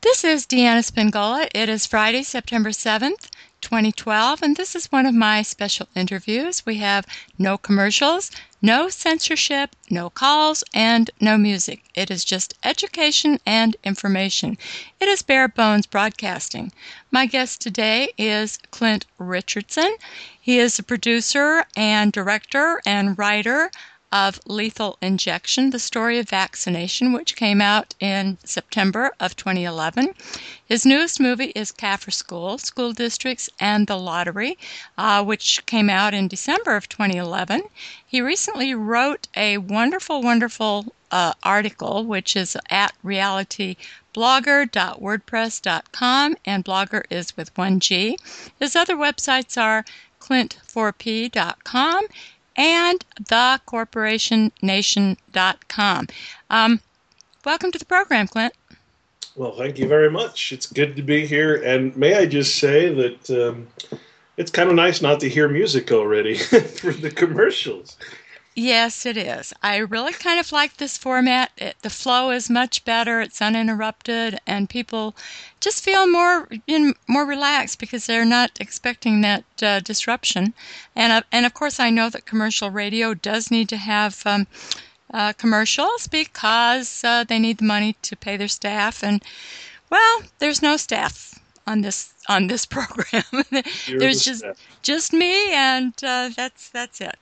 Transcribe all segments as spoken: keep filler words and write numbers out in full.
This is Deanna Spingola. It is Friday, September seventh, twenty twelve, and this is one of my special interviews. We have no commercials, no censorship, no calls, and no music. It is just education and information. It is bare bones broadcasting. My guest today is Clint Richardson. He is a producer and director and writer of Lethal Injection, the Story of Vaccination, which came out in September of twenty eleven. His newest movie is Kaffir School, School Districts and the Lottery, uh, which came out in December of twenty eleven. He recently wrote a wonderful, wonderful uh, article, which is at reality blogger dot wordpress dot com, and blogger is with one G. His other websites are clint four p dot com and the corporation nation dot com. Um, welcome to the program, Clint. Well, thank you very much. It's good to be here. And may I just say that um, it's kind of nice not to hear music already for the commercials. Yes, it is. I really kind of like this format. It, the flow is much better. It's uninterrupted, and people just feel more you know, more relaxed because they're not expecting that uh, disruption. And uh, and of course, I know that commercial radio does need to have um, uh, commercials because uh, they need the money to pay their staff. And well, there's no staff on this on this program. There's the just staff. just me, and uh, that's that's it.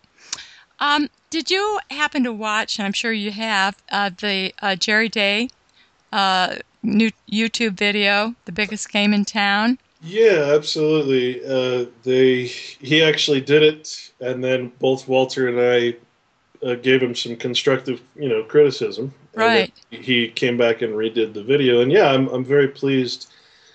Um, did you happen to watch, and I'm sure you have, uh, the uh, Jerry Day uh, new YouTube video, The Biggest Game in Town? Yeah, absolutely. Uh, they he actually did it, and then both Walter and I uh, gave him some constructive, you know, criticism. Right. And he came back and redid the video, and yeah, I'm I'm very pleased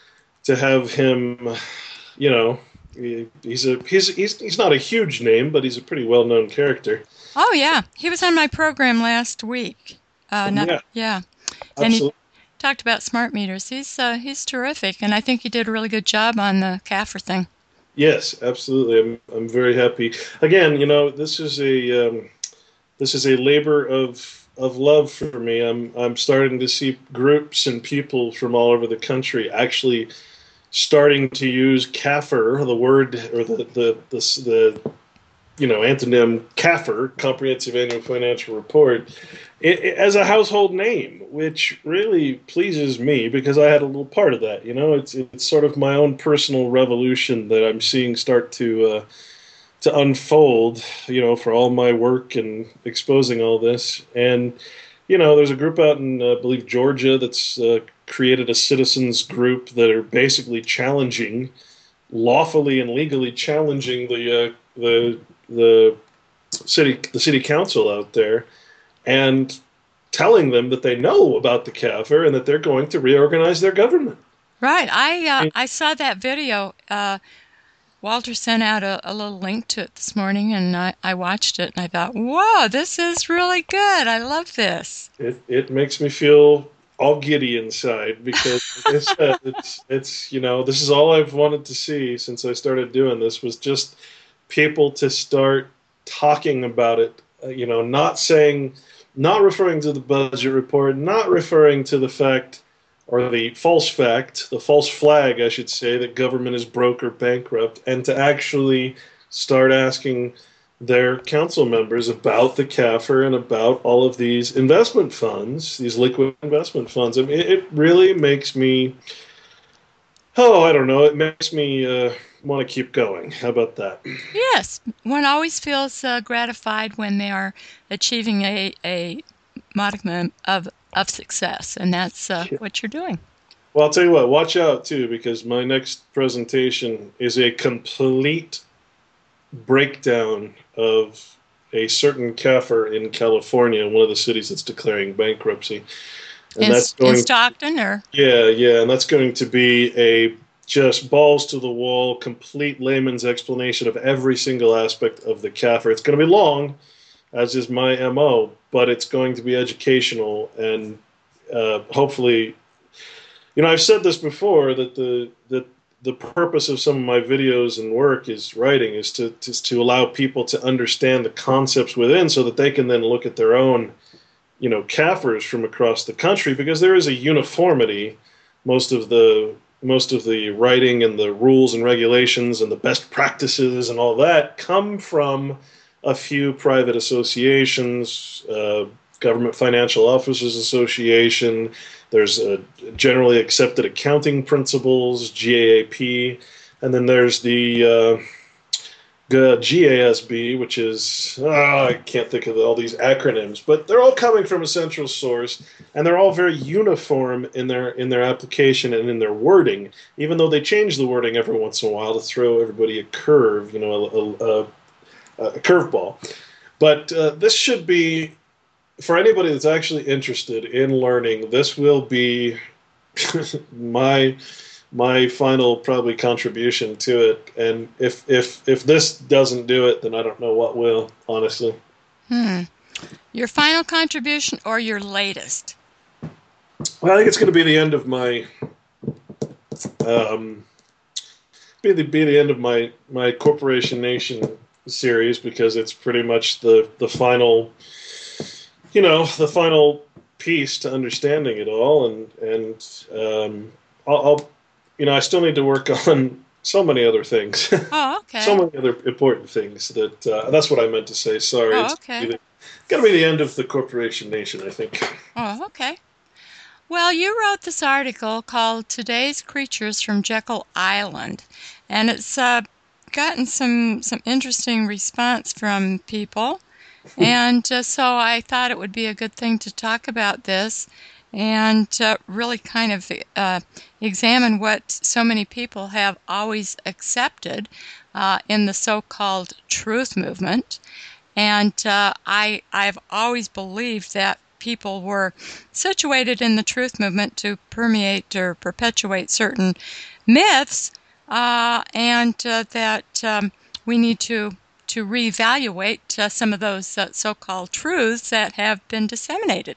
to have him, you know. He, he's a he's he's he's not a huge name, but he's a pretty well known character. Oh yeah, he was on my program last week. Uh, not, yeah, yeah, and absolutely. he talked about smart meters. He's uh, he's terrific, and I think he did a really good job on the Kaffir thing. Yes, absolutely. I'm I'm very happy. Again, you know, this is a um, this is a labor of of love for me. I'm I'm starting to see groups and people from all over the country actually starting to use Kaffir, the word or the the the, the you know antonym Kaffir, Comprehensive Annual Financial Report, it, it, as a household name, which really pleases me because I had a little part of that. You know, it's it's sort of my own personal revolution that I'm seeing start to uh, to unfold. You know, for all my work and exposing all this, and you know, there's a group out in uh, I believe Georgia that's uh, created a citizens group that are basically challenging, lawfully and legally challenging the uh, the the city the city council out there, and telling them that they know about the Kaffir and that they're going to reorganize their government. Right. I uh, I saw that video. Uh, Walter sent out a, a little link to it this morning, and I, I watched it, and I thought, whoa, this is really good. I love this. It it makes me feel all giddy inside because like I said, it's it's you know this is all I've wanted to see since I started doing this was just people to start talking about it. Uh, you know, not saying, not referring to the budget report, not referring to the fact or the false fact, the false flag, I should say, that government is broke or bankrupt, and to actually start asking their council members about the Kaffir and about all of these investment funds, these liquid investment funds. I mean, it really makes me, oh, I don't know, it makes me uh, want to keep going. How about that? Yes, one always feels uh, gratified when they are achieving a, a modicum of, of success, and that's uh, what you're doing. Well, I'll tell you what, watch out, too, because my next presentation is a complete breakdown of a certain Kaffir in California, one of the cities that's declaring bankruptcy. And in, that's going, in Stockton, or? Yeah, yeah, and that's going to be a just balls to the wall, complete layman's explanation of every single aspect of the Kaffir. It's going to be long, as is my M O, but it's going to be educational, and uh, hopefully, you know, I've said this before, that the that the purpose of some of my videos and work is writing is to, to to allow people to understand the concepts within, so that they can then look at their own, you know, Kaffirs from across the country, because there is a uniformity most of the most of the writing and the rules and regulations and the best practices and all that come from a few private associations, uh, Government Financial Officers Association. There's a generally accepted accounting principles, G A A P, and then there's the uh, G A S B, which is, oh, I can't think of all these acronyms, but they're all coming from a central source, and they're all very uniform in their in their application and in their wording, even though they change the wording every once in a while to throw everybody a curve, you know, a, a, a, a curveball. But uh, this should be, for anybody that's actually interested in learning, this will be my my final probably contribution to it. And if if if this doesn't do it, then I don't know what will, honestly. Hmm. Your final contribution or your latest? Well, I think it's going to be the end of my um, be the be the end of my my Corporation Nation series, because it's pretty much the the final, you know, the final piece to understanding it all. And and um, I'll, I'll you know I still need to work on so many other things. Oh, okay. So many other important things that uh, that's what I meant to say. Sorry. Oh, It's okay. going to be the end of the Corporation Nation, I think. Oh, okay. Well, you wrote this article called Today's Creatures from Jekyll Island, and it's uh, gotten some, some interesting response from people, and uh, so I thought it would be a good thing to talk about this and uh, really kind of uh, examine what so many people have always accepted uh, in the so-called truth movement. And uh, I, I've always believed that people were situated in the truth movement to permeate or perpetuate certain myths, uh, and uh, that um, we need to to reevaluate uh, some of those uh, so-called truths that have been disseminated.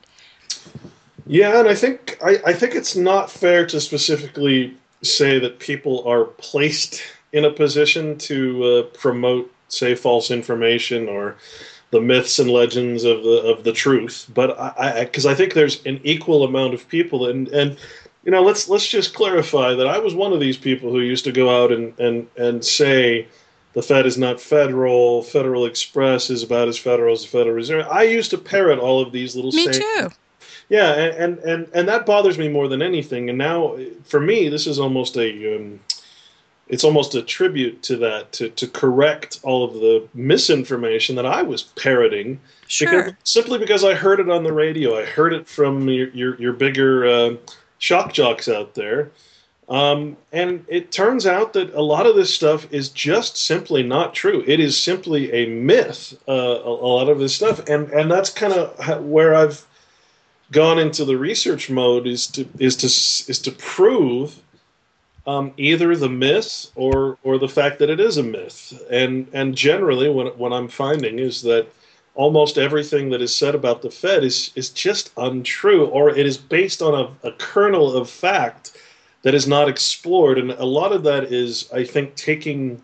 Yeah, and I think I, I think it's not fair to specifically say that people are placed in a position to uh, promote, say, false information or the myths and legends of the of the truth. But I, because I, I think there's an equal amount of people, and and you know, let's let's just clarify that I was one of these people who used to go out and and and say the Fed is not federal, Federal Express is about as federal as the Federal Reserve. I used to parrot all of these little Me sayings. too. Yeah, and, and, and that bothers me more than anything. And now, for me, this is almost a um, it's almost a tribute to that, to, to correct all of the misinformation that I was parroting. Sure. Because, simply because I heard it on the radio. I heard it from your your, your bigger uh, shock jocks out there. Um, and it turns out that a lot of this stuff is just simply not true. It is simply a myth, uh, a, a lot of this stuff. And, and that's kind of where I've gone into the research mode, is to is to is to prove um, either the myth or or the fact that it is a myth. And and generally, what what I'm finding is that almost everything that is said about the Fed is is just untrue, or it is based on a, a kernel of fact that is not explored. And a lot of that is, I think, taking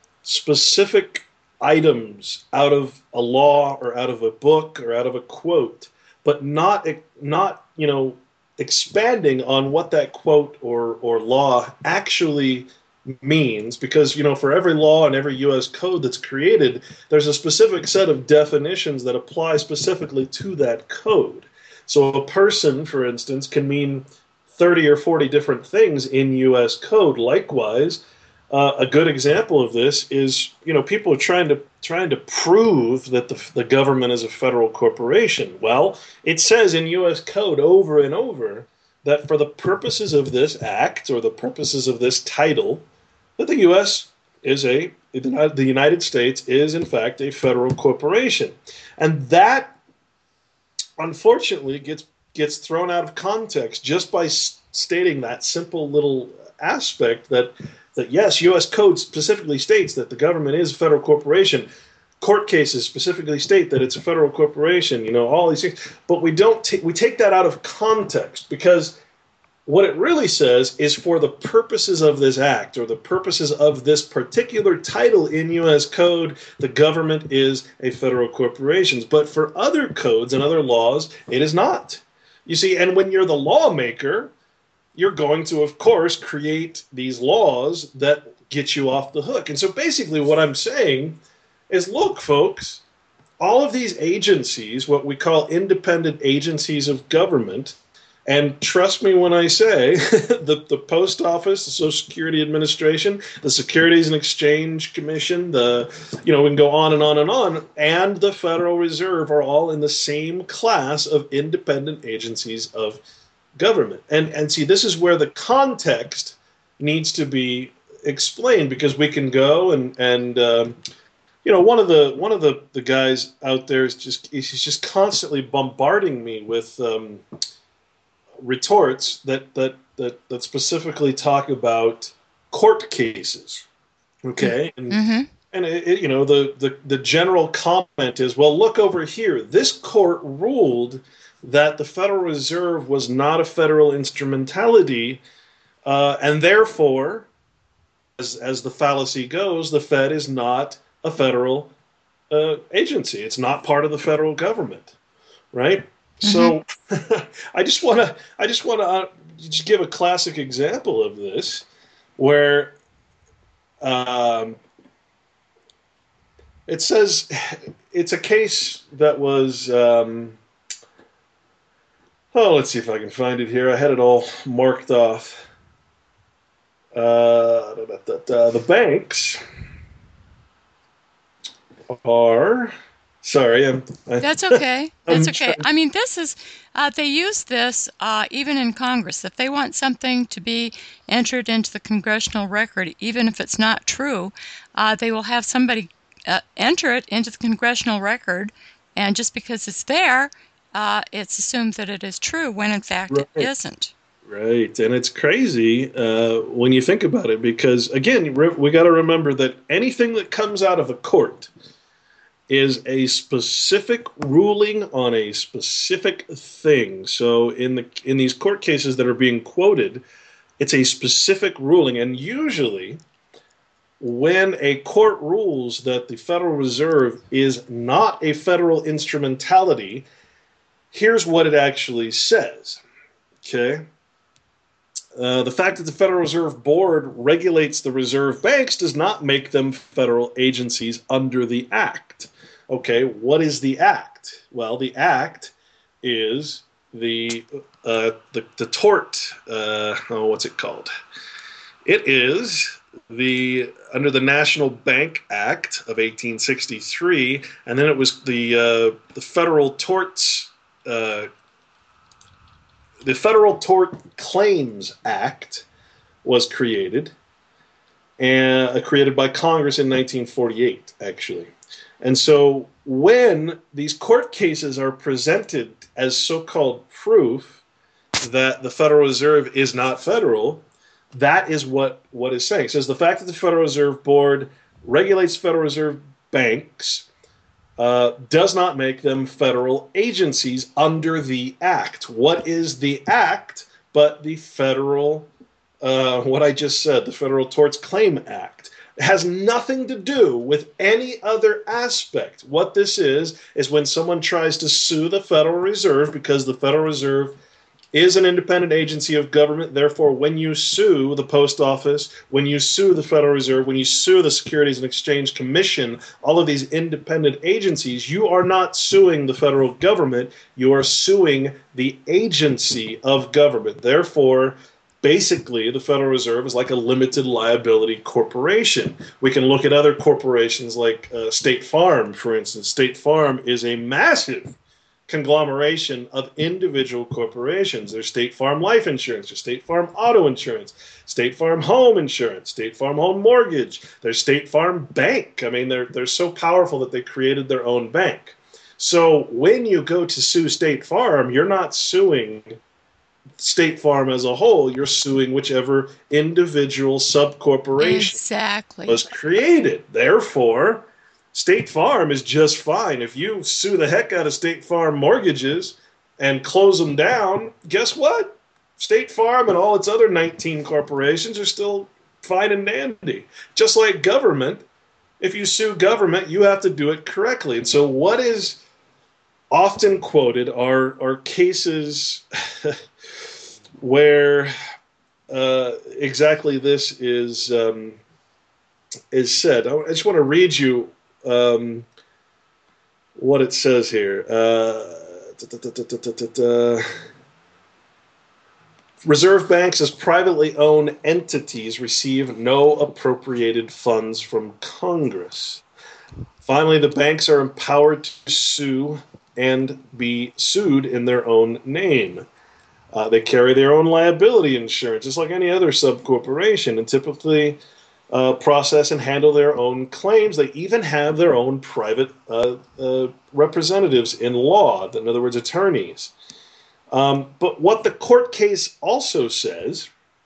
specific items out of a law or out of a book or out of a quote, but not not you know expanding on what that quote or or law actually means. Because you know for every law and every U S code that's created, there's a specific set of definitions that apply specifically to that code. So a person, for instance, can mean thirty or forty different things in U S code. Likewise, Uh, a good example of this is, you know, people are trying to trying to prove that the, the government is a federal corporation. Well, it says in U S code over and over that for the purposes of this act or the purposes of this title, that the U S is a the United States is in fact a federal corporation, and that unfortunately gets gets thrown out of context just by stating that simple little aspect that. That yes, U S code specifically states that the government is a federal corporation. Court cases specifically state that it's a federal corporation. You know, all these things, but we don't. Ta- we take that out of context, because what it really says is for the purposes of this act or the purposes of this particular title in U S code, the government is a federal corporation. But for other codes and other laws, it is not. You see, and when you're the lawmaker, you're going to, of course, create these laws that get you off the hook. And so basically what I'm saying is, look, folks, all of these agencies, what we call independent agencies of government, and trust me when I say the, the Post Office, the Social Security Administration, the Securities and Exchange Commission, the, you know, we can go on and on and on, and the Federal Reserve are all in the same class of independent agencies of government. And, and see, this is where the context needs to be explained, because we can go and, and um, you know, one of the one of the, the guys out there is just he's just constantly bombarding me with um, retorts that, that that that specifically talk about court cases. Okay, and Mm-hmm. and it, it, you know, the, the the general comment is, well, look over here. This court ruled that the Federal Reserve was not a federal instrumentality, uh, and therefore, as as the fallacy goes, the Fed is not a federal uh, agency. It's not part of the federal government, right? Mm-hmm. So I just want to I just want to uh, just give a classic example of this, where um, it says it's a case that was. Um, oh, let's see if I can find it here. I had it all marked off. Uh, da, da, da, da, the banks are. Sorry, I'm. I, That's okay. That's I'm okay. trying, I mean, this is, uh, they use this uh, even in Congress. If they want something to be entered into the congressional record, even if it's not true, uh, they will have somebody uh, enter it into the congressional record, and just because it's there, uh, it's assumed that it is true, when in fact right, it isn't. right, and it's crazy uh, when you think about it, because again, we got to remember that anything that comes out of a court is a specific ruling on a specific thing. So in the in these court cases that are being quoted, it's a specific ruling, and usually when a court rules that the Federal Reserve is not a federal instrumentality, here's what it actually says. Okay. Uh, the fact that the Federal Reserve Board regulates the reserve banks does not make them federal agencies under the Act. Okay, what is the Act? Well, the Act is the uh, the, the tort. Uh, oh, what's it called? It is the under the National Bank Act of eighteen sixty-three, and then it was the uh, the Federal Torts. Uh, the Federal Tort Claims Act was created, and uh, created by Congress in nineteen forty-eight, actually. And so when these court cases are presented as so-called proof that the Federal Reserve is not federal, that is what, what is saying. It says the fact that the Federal Reserve Board regulates Federal Reserve banks uh, does not make them federal agencies under the Act. What is the Act but the federal, uh, what I just said, the Federal Torts Claim Act? It has nothing to do with any other aspect. What this is, is when someone tries to sue the Federal Reserve, because the Federal Reserve is an independent agency of government. Therefore, when you sue the Post Office, when you sue the Federal Reserve, when you sue the Securities and Exchange Commission, all of these independent agencies, you are not suing the federal government. You are suing the agency of government. Therefore, basically, the Federal Reserve is like a limited liability corporation. We can look at other corporations like uh, State Farm, for instance. State Farm is a massive conglomeration of individual corporations. There's State Farm Life Insurance, there's State Farm Auto Insurance, State Farm Home Insurance, State Farm Home Mortgage, there's State Farm Bank. I mean, they're, they're so powerful that they created their own bank. So when you go to sue State Farm, you're not suing State Farm as a whole, you're suing whichever individual subcorporation Exactly. was created. Therefore, State Farm is just fine. If you sue the heck out of State Farm mortgages and close them down, guess what? State Farm and all its other nineteen corporations are still fine and dandy. Just like government, if you sue government, you have to do it correctly. And so what is often quoted are, are cases where uh, exactly this is um, is said. I just want to read you um, what it says here. Uh, da, da, da, da, da, da. Reserve banks as privately owned entities receive no appropriated funds from Congress. Finally, the banks are empowered to sue and be sued in their own name. Uh, they carry their own liability insurance, just like any other subcorporation, and typically uh, process and handle their own claims. They even have their own private uh, uh, representatives in law, in other words, attorneys. Um, but what the court case also says,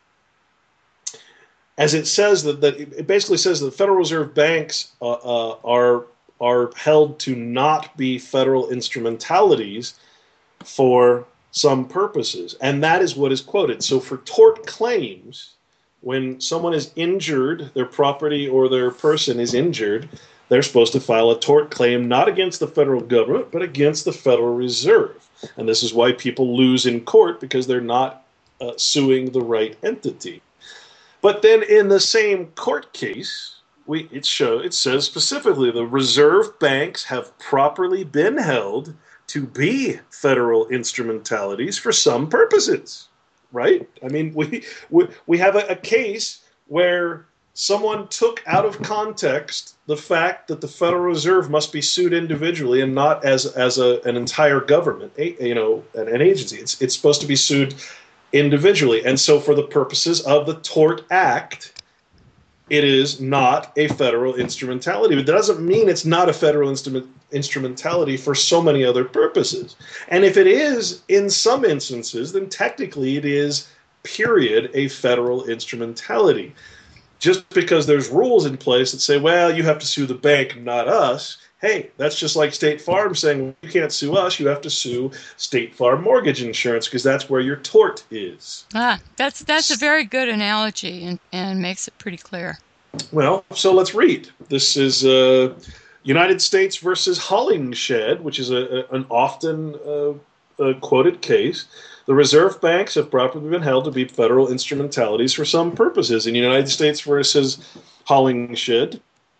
as it says that, that it basically says that Federal Reserve banks uh, uh, are are held to not be federal instrumentalities for some purposes, and that is what is quoted. So for tort claims, when someone is injured, their property or their person is injured, they're supposed to file a tort claim not against the federal government, but against the Federal Reserve. And this is why people lose in court, because they're not uh, suing the right entity. But then in the same court case, we it show it says specifically the reserve banks have properly been held to be federal instrumentalities for some purposes, right? I mean, we we, we have a, a case where someone took out of context the fact that the Federal Reserve must be sued individually and not as as a, an entire government, a, you know, an, an agency. It's it's supposed to be sued individually, and so for the purposes of the Tort Act, it is not a federal instrumentality. But that doesn't mean it's not a federal instrument, instrumentality for so many other purposes. And if it is, in some instances, then technically it is, period, a federal instrumentality. Just because there's rules in place that say, well, you have to sue the bank, not us. Hey, that's just like State Farm saying, well, you can't sue us, you have to sue State Farm Mortgage Insurance because that's where your tort is. Ah, that's that's a very good analogy and, and makes it pretty clear. Well, so let's read. This is uh, United States versus Hollingshed, which is a, a, an often uh, uh, quoted case. The reserve banks have properly been held to be federal instrumentalities for some purposes. In United States versus Hollingshed,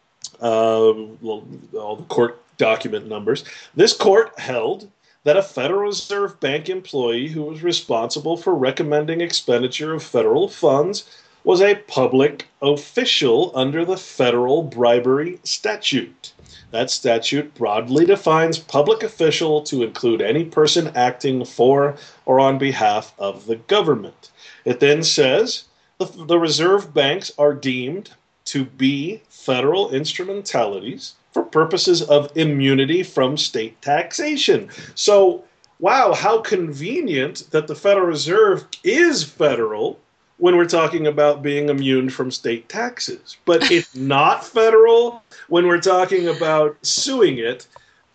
Um, all the court document numbers. This court held that a Federal Reserve Bank employee who was responsible for recommending expenditure of federal funds was a public official under the federal bribery statute. That statute broadly defines public official to include any person acting for or on behalf of the government. It then says the, the reserve banks are deemed to be federal instrumentalities for purposes of immunity from state taxation. So, wow, how convenient that the Federal Reserve is federal when we're talking about being immune from state taxes. But it's not federal when we're talking about suing it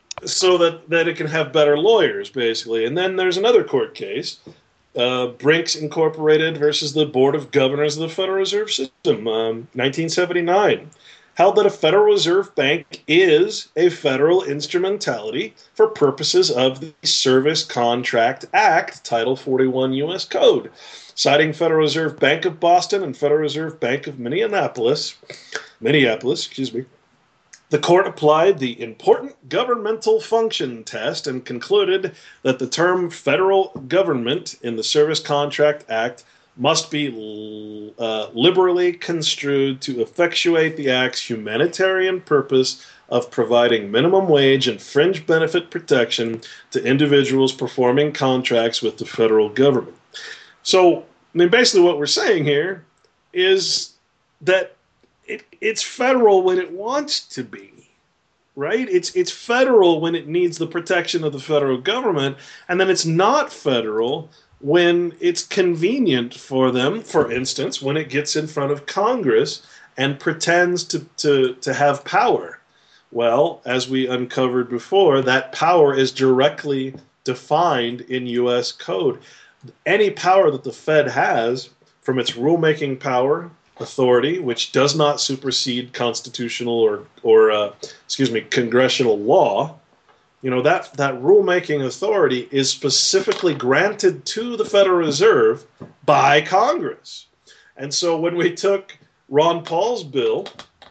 so that, that it can have better lawyers, basically. And then there's another court case, Uh, Brinks Incorporated versus the Board of Governors of the Federal Reserve System, um, nineteen seventy-nine, held that a Federal Reserve Bank is a federal instrumentality for purposes of the Service Contract Act, Title forty-one U S Code, citing Federal Reserve Bank of Boston and Federal Reserve Bank of Minneapolis, Minneapolis, excuse me. The court applied the important governmental function test and concluded that the term federal government in the Service Contract Act must be uh, liberally construed to effectuate the act's humanitarian purpose of providing minimum wage and fringe benefit protection to individuals performing contracts with the federal government. So, I mean, basically what we're saying here is that It, it's federal when it wants to be, right? It's it's federal when it needs the protection of the federal government, and then it's not federal when it's convenient for them, for instance, when it gets in front of Congress and pretends to, to, to have power. Well, as we uncovered before, that power is directly defined in U S code. Any power that the Fed has, from its rulemaking power, authority, which does not supersede constitutional or, or uh, excuse me, congressional law, you know, that, that rulemaking authority is specifically granted to the Federal Reserve by Congress. And so when we took Ron Paul's bill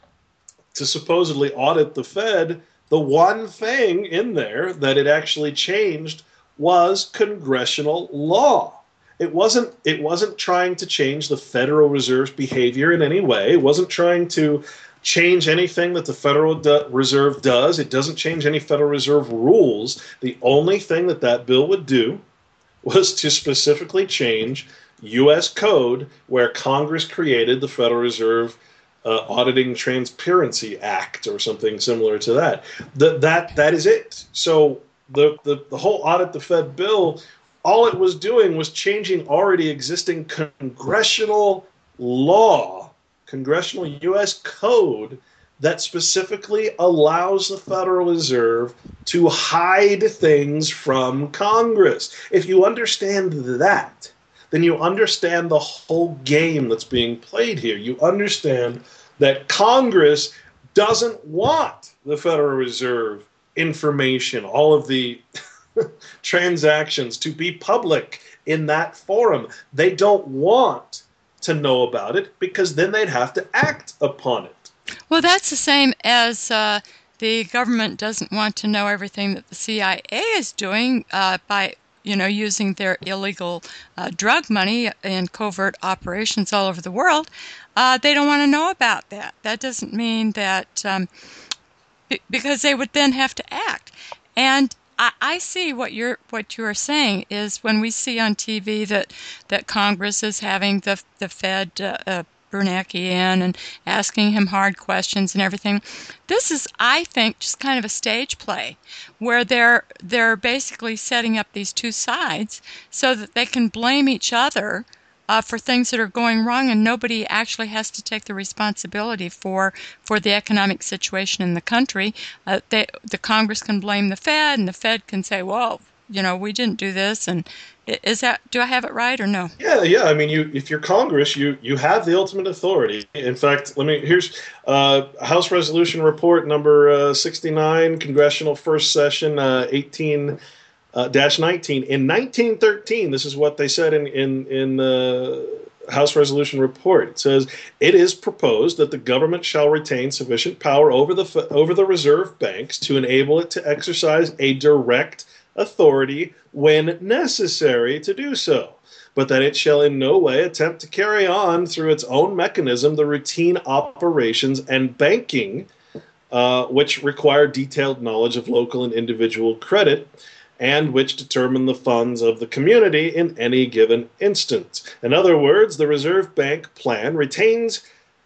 to supposedly audit the Fed, the one thing in there that it actually changed was congressional law. It wasn't it wasn't trying to change the Federal Reserve's behavior in any way. It wasn't trying to change anything that the Federal Reserve does. It doesn't change any Federal Reserve rules. The only thing that that bill would do was to specifically change U S code where Congress created the Federal Reserve uh, Auditing Transparency Act or something similar to that. The, that that is it. So the, the, the whole Audit the Fed bill, all it was doing was changing already existing congressional law, congressional U S code that specifically allows the Federal Reserve to hide things from Congress. If you understand that, then you understand the whole game that's being played here. You understand that Congress doesn't want the Federal Reserve information, all of the transactions to be public in that forum. They don't want to know about it because then they'd have to act upon it. Well, that's the same as uh, the government doesn't want to know everything that the C I A is doing uh, by, you know, using their illegal uh, drug money in covert operations all over the world. Uh, they don't want to know about that. That doesn't mean that, um, b- because they would then have to act. And I, I see what you're what you are saying is when we see on T V that that Congress is having the the Fed uh, uh, Bernanke in and asking him hard questions and everything. This is, I think, just kind of a stage play where they're they're basically setting up these two sides so that they can blame each other uh, for things that are going wrong, and nobody actually has to take the responsibility for for the economic situation in the country. Uh, they, the Congress can blame the Fed, and the Fed can say, well, you know, we didn't do this, and is that, do I have it right or no? Yeah, yeah. I mean, you if you're Congress, you you have the ultimate authority. In fact, let me here's uh, House Resolution Report number uh, sixty-nine, Congressional First Session uh, eighteen dash nineteen. In nineteen thirteen, this is what they said in in in uh, House Resolution Report. It says, "It is proposed that the government shall retain sufficient power over the over the reserve banks to enable it to exercise a direct authority when necessary to do so, but that it shall in no way attempt to carry on through its own mechanism the routine operations and banking uh, which require detailed knowledge of local and individual credit and which determine the funds of the community in any given instance." In other words, the Reserve Bank plan retains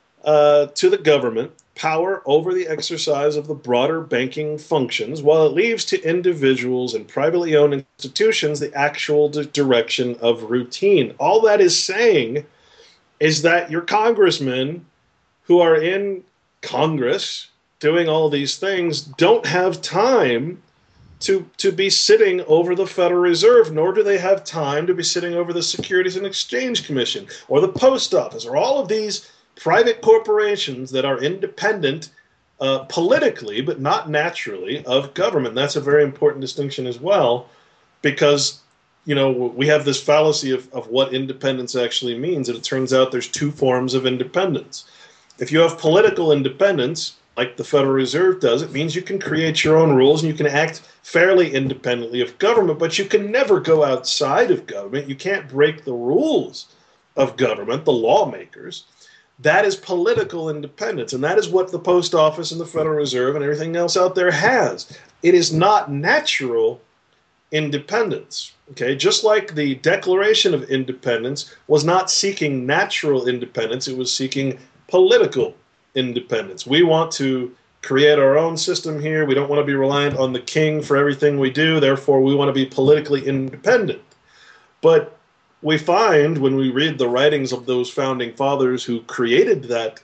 uh, to the government power over the exercise of the broader banking functions, while it leaves to individuals and privately owned institutions the actual d- direction of routine. All that is saying is that your congressmen who are in Congress doing all these things don't have time to, to be sitting over the Federal Reserve, nor do they have time to be sitting over the Securities and Exchange Commission or the Post Office or all of these private corporations that are independent uh, politically, but not naturally, of government. That's a very important distinction as well, because, you know, we have this fallacy of, of what independence actually means, and it turns out there's two forms of independence. If you have political independence, like the Federal Reserve does, it means you can create your own rules and you can act fairly independently of government, but you can never go outside of government. You can't break the rules of government, the lawmakers. That is political independence, and that is what the Post Office and the Federal Reserve and everything else out there has. It is not natural independence. Okay, just like the Declaration of Independence was not seeking natural independence, it was seeking political independence. We want to create our own system here. We don't want to be reliant on the king for everything we do. Therefore, we want to be politically independent. But we find when we read the writings of those founding fathers who created that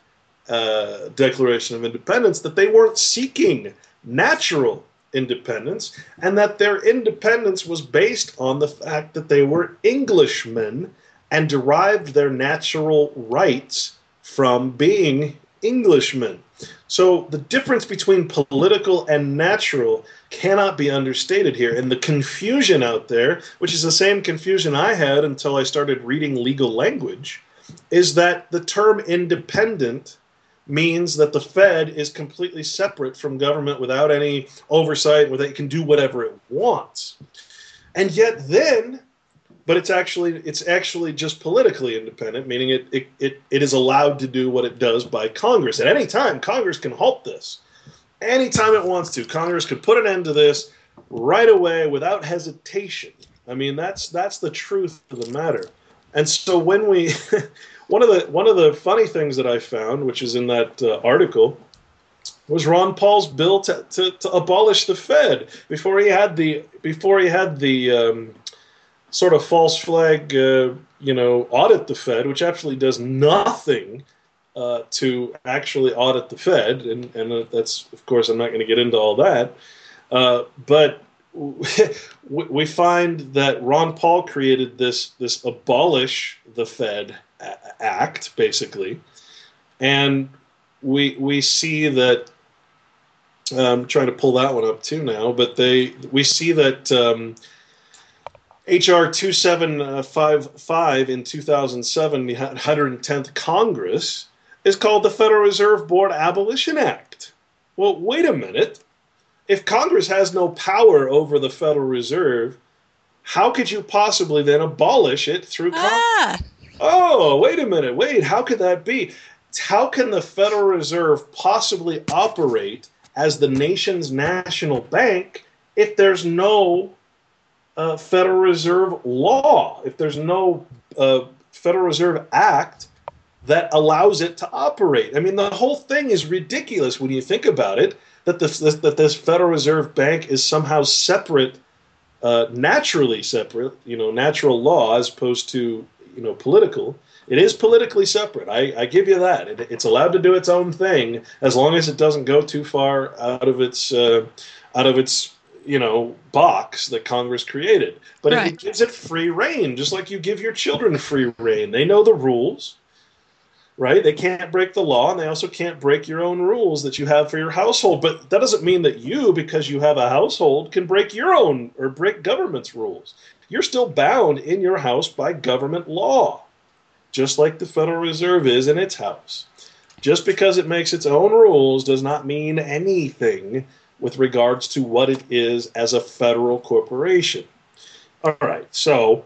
uh, Declaration of Independence that they weren't seeking natural independence, and that their independence was based on the fact that they were Englishmen and derived their natural rights from being Englishmen. So the difference between political and natural cannot be understated here. And the confusion out there, which is the same confusion I had until I started reading legal language, is that the term independent means that the Fed is completely separate from government without any oversight, where it can do whatever it wants. And yet then, but it's actually it's actually just politically independent, meaning it, it, it, it is allowed to do what it does by Congress. At any time, Congress can halt this. Anytime it wants to, Congress could put an end to this right away without hesitation. I mean, that's that's the truth of the matter. And so when we, one of the one of the funny things that I found, which is in that uh, article, was Ron Paul's bill to, to, to abolish the Fed before he had the before he had the um, sort of false flag, uh, you know, audit the Fed, which actually does nothing uh, to actually audit the Fed, and and that's, of course, I'm not going to get into all that, uh, but we find that Ron Paul created this this abolish the Fed act, basically, and we we see that. I'm trying to pull that one up too now, but they we see that um, H R two seven five five in two thousand seven, the one hundred tenth Congress, is called the Federal Reserve Board Abolition Act. Well, wait a minute. If Congress has no power over the Federal Reserve, how could you possibly then abolish it through Congress? Ah. Oh, wait a minute. Wait, how could that be? How can the Federal Reserve possibly operate as the nation's national bank if there's no uh, Federal Reserve law, if there's no uh, Federal Reserve Act that allows it to operate? I mean, the whole thing is ridiculous when you think about it, that this, this, that this Federal Reserve Bank is somehow separate, uh, naturally separate, you know, natural law as opposed to, you know, political. It is politically separate. I, I give you that. It, it's allowed to do its own thing as long as it doesn't go too far out of its, uh, out of its, you know, box that Congress created. But right. it, it gives it free reign, just like you give your children free reign. They know the rules, right? They can't break the law, and they also can't break your own rules that you have for your household. But that doesn't mean that you, because you have a household, can break your own or break government's rules. You're still bound in your house by government law, just like the Federal Reserve is in its house. Just because it makes its own rules does not mean anything with regards to what it is as a federal corporation. All right, so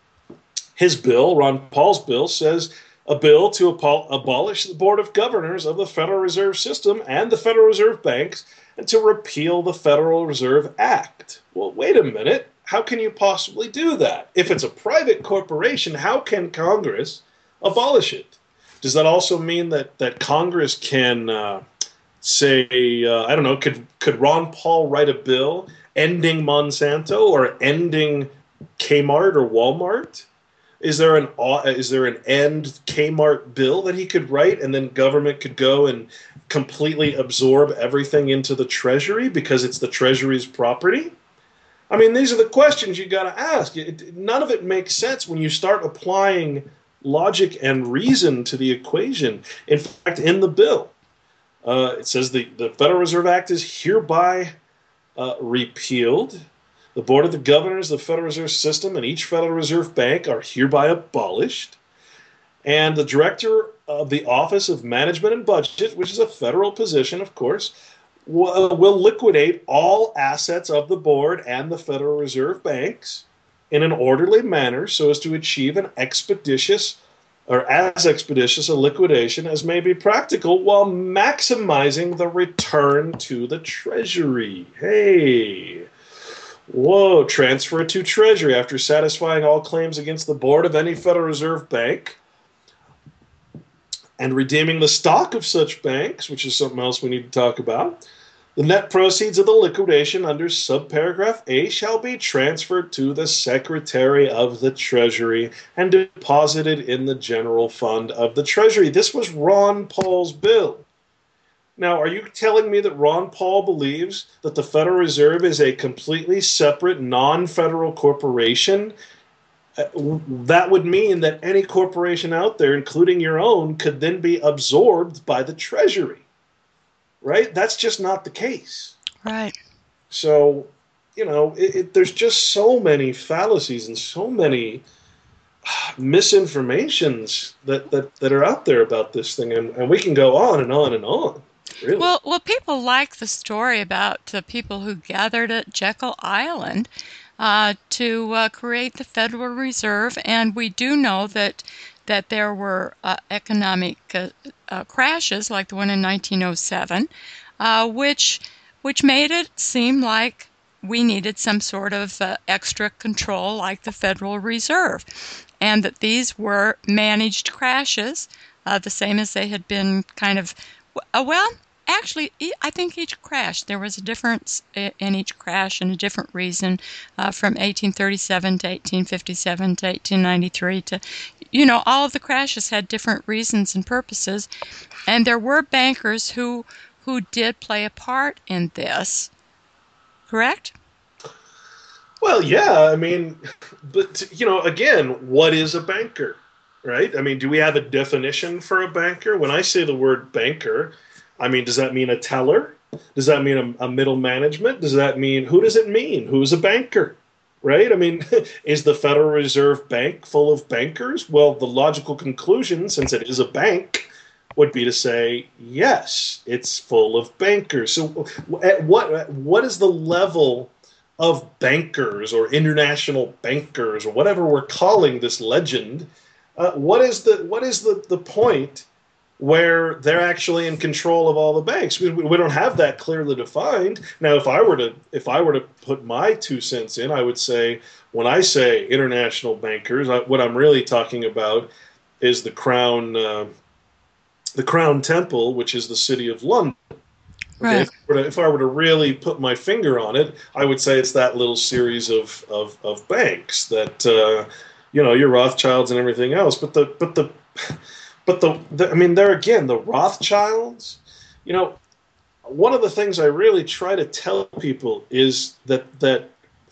his bill, Ron Paul's bill, says a bill to abo- abolish the Board of Governors of the Federal Reserve System and the Federal Reserve Banks and to repeal the Federal Reserve Act. Well, wait a minute. How can you possibly do that? If it's a private corporation, how can Congress abolish it? Does that also mean that, that Congress can uh, say, uh, I don't know, could could Ron Paul write a bill ending Monsanto or ending Kmart or Walmart? Is there an is there an end Kmart bill that he could write, and then government could go and completely absorb everything into the Treasury because it's the Treasury's property? I mean, these are the questions you got to ask. It, none of it makes sense when you start applying logic and reason to the equation. In fact, in the bill, uh, it says the, the Federal Reserve Act is hereby uh, repealed. The Board of the Governors of the Federal Reserve System and each Federal Reserve Bank are hereby abolished. And the Director of the Office of Management and Budget, which is a federal position, of course, will, will liquidate all assets of the board and the Federal Reserve Banks in an orderly manner so as to achieve an expeditious or as expeditious a liquidation as may be practical while maximizing the return to the Treasury. Hey, whoa, transfer it to Treasury after satisfying all claims against the board of any Federal Reserve Bank and redeeming the stock of such banks, which is something else we need to talk about. The net proceeds of the liquidation under subparagraph A shall be transferred to the Secretary of the Treasury and deposited in the general fund of the Treasury. This was Ron Paul's bill. Now, are you telling me that Ron Paul believes that the Federal Reserve is a completely separate, non-federal corporation? That would mean that any corporation out there, including your own, could then be absorbed by the Treasury. Right? That's just not the case. Right. So, you know, it, it, there's just so many fallacies and so many misinformations that, that, that are out there about this thing, and, and we can go on and on and on, really. Well, well, people like the story about the people who gathered at Jekyll Island uh, to uh, create the Federal Reserve, and we do know that that there were uh, economic uh, uh, crashes, like the one in nineteen oh seven, uh, which which made it seem like we needed some sort of uh, extra control, like the Federal Reserve, and that these were managed crashes, uh, the same as they had been kind of uh, well. Actually, e- I think each crash, there was a difference i- in each crash and a different reason uh, from eighteen thirty-seven to eighteen fifty-seven to eighteen ninety-three to, you know, all of the crashes had different reasons and purposes. And there were bankers who who did play a part in this, correct? Well, yeah, I mean, but, you know, again, what is a banker, right? I mean, do we have a definition for a banker? When I say the word banker, I mean, does that mean a teller? Does that mean a, a middle management? Does that mean, who does it mean? Who's a banker, right? I mean, is the Federal Reserve Bank full of bankers? Well, the logical conclusion, since it is a bank, would be to say, yes, it's full of bankers. So at what, what is the level of bankers or international bankers or whatever we're calling this legend? Uh, what is the what is the, the point where they're actually in control of all the banks? We, we don't have that clearly defined. Now, if I were to if I were to put my two cents in, I would say when I say international bankers, I, what I'm really talking about is the Crown uh, the Crown Temple, which is the City of London. Okay, Right. if, I were to, if I were to really put my finger on it, I would say it's that little series of of, of banks that uh, you know, your Rothschilds and everything else. But the but the but the, the I mean, there again, the Rothschilds. You know, one of the things I really try to tell people is that that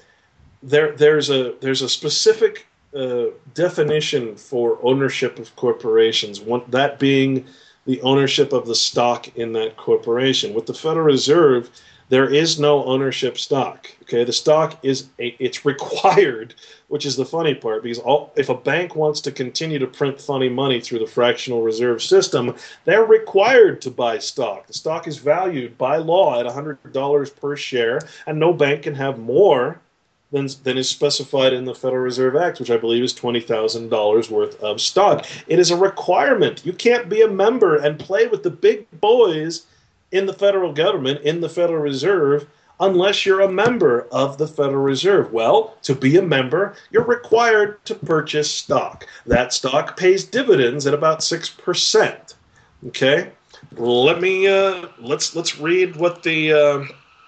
there there's a there's a specific uh, definition for ownership of corporations. One, that being the ownership of the stock in that corporation. With the Federal Reserve, there is no ownership stock. Okay, the stock is a, it's required, which is the funny part, because all, if a bank wants to continue to print funny money through the fractional reserve system, they're required to buy stock. The stock is valued by law at one hundred dollars per share, and no bank can have more than, than is specified in the Federal Reserve Act, which I believe is twenty thousand dollars worth of stock. It is a requirement. You can't be a member and play with the big boys in the federal government, in the Federal Reserve, unless you're a member of the Federal Reserve. Well, to be a member, you're required to purchase stock. That stock pays dividends at about six percent. Okay? Let me, uh, let's, let's read what the... Uh,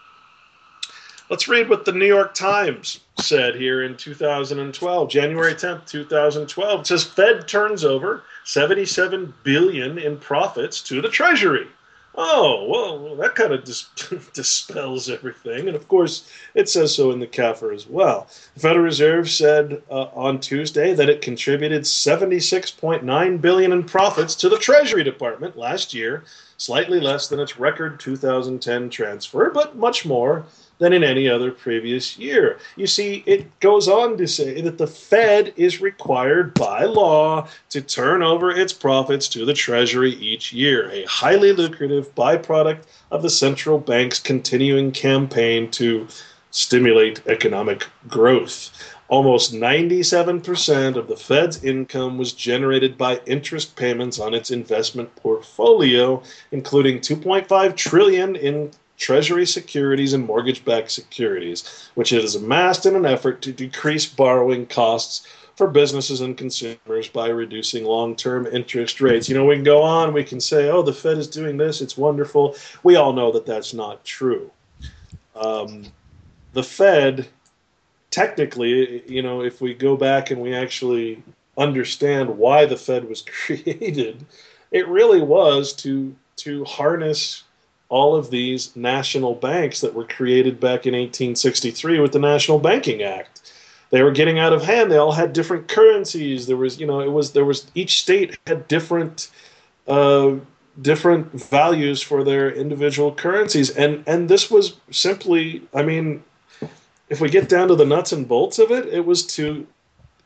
Let's read what the New York Times said here in two thousand twelve, January tenth, two thousand twelve. It says Fed turns over seventy-seven billion dollars in profits to the Treasury. Oh, well, that kind of dis- dispels everything. And of course, it says so in the C A F R as well. The Federal Reserve said uh, on Tuesday that it contributed seventy-six point nine billion dollars in profits to the Treasury Department last year, slightly less than its record two thousand ten transfer, but much more than in any other previous year. You see, it goes on to say that the Fed is required by law to turn over its profits to the Treasury each year, a highly lucrative byproduct of the central bank's continuing campaign to stimulate economic growth. Almost ninety-seven percent of the Fed's income was generated by interest payments on its investment portfolio, including two point five trillion dollars in Treasury securities and mortgage-backed securities, which it has amassed in an effort to decrease borrowing costs for businesses and consumers by reducing long-term interest rates. You know, we can go on, we can say, oh, the Fed is doing this, it's wonderful. We all know that that's not true. Um, the Fed, technically, you know, if we go back and we actually understand why the Fed was created, it really was to to harness all of these national banks that were created back in eighteen sixty-three with the National Banking Act. They were getting out of hand. They all had different currencies. There was, you know, it was there was each state had different uh, different values for their individual currencies, and and this was simply, I mean, if we get down to the nuts and bolts of it, it was to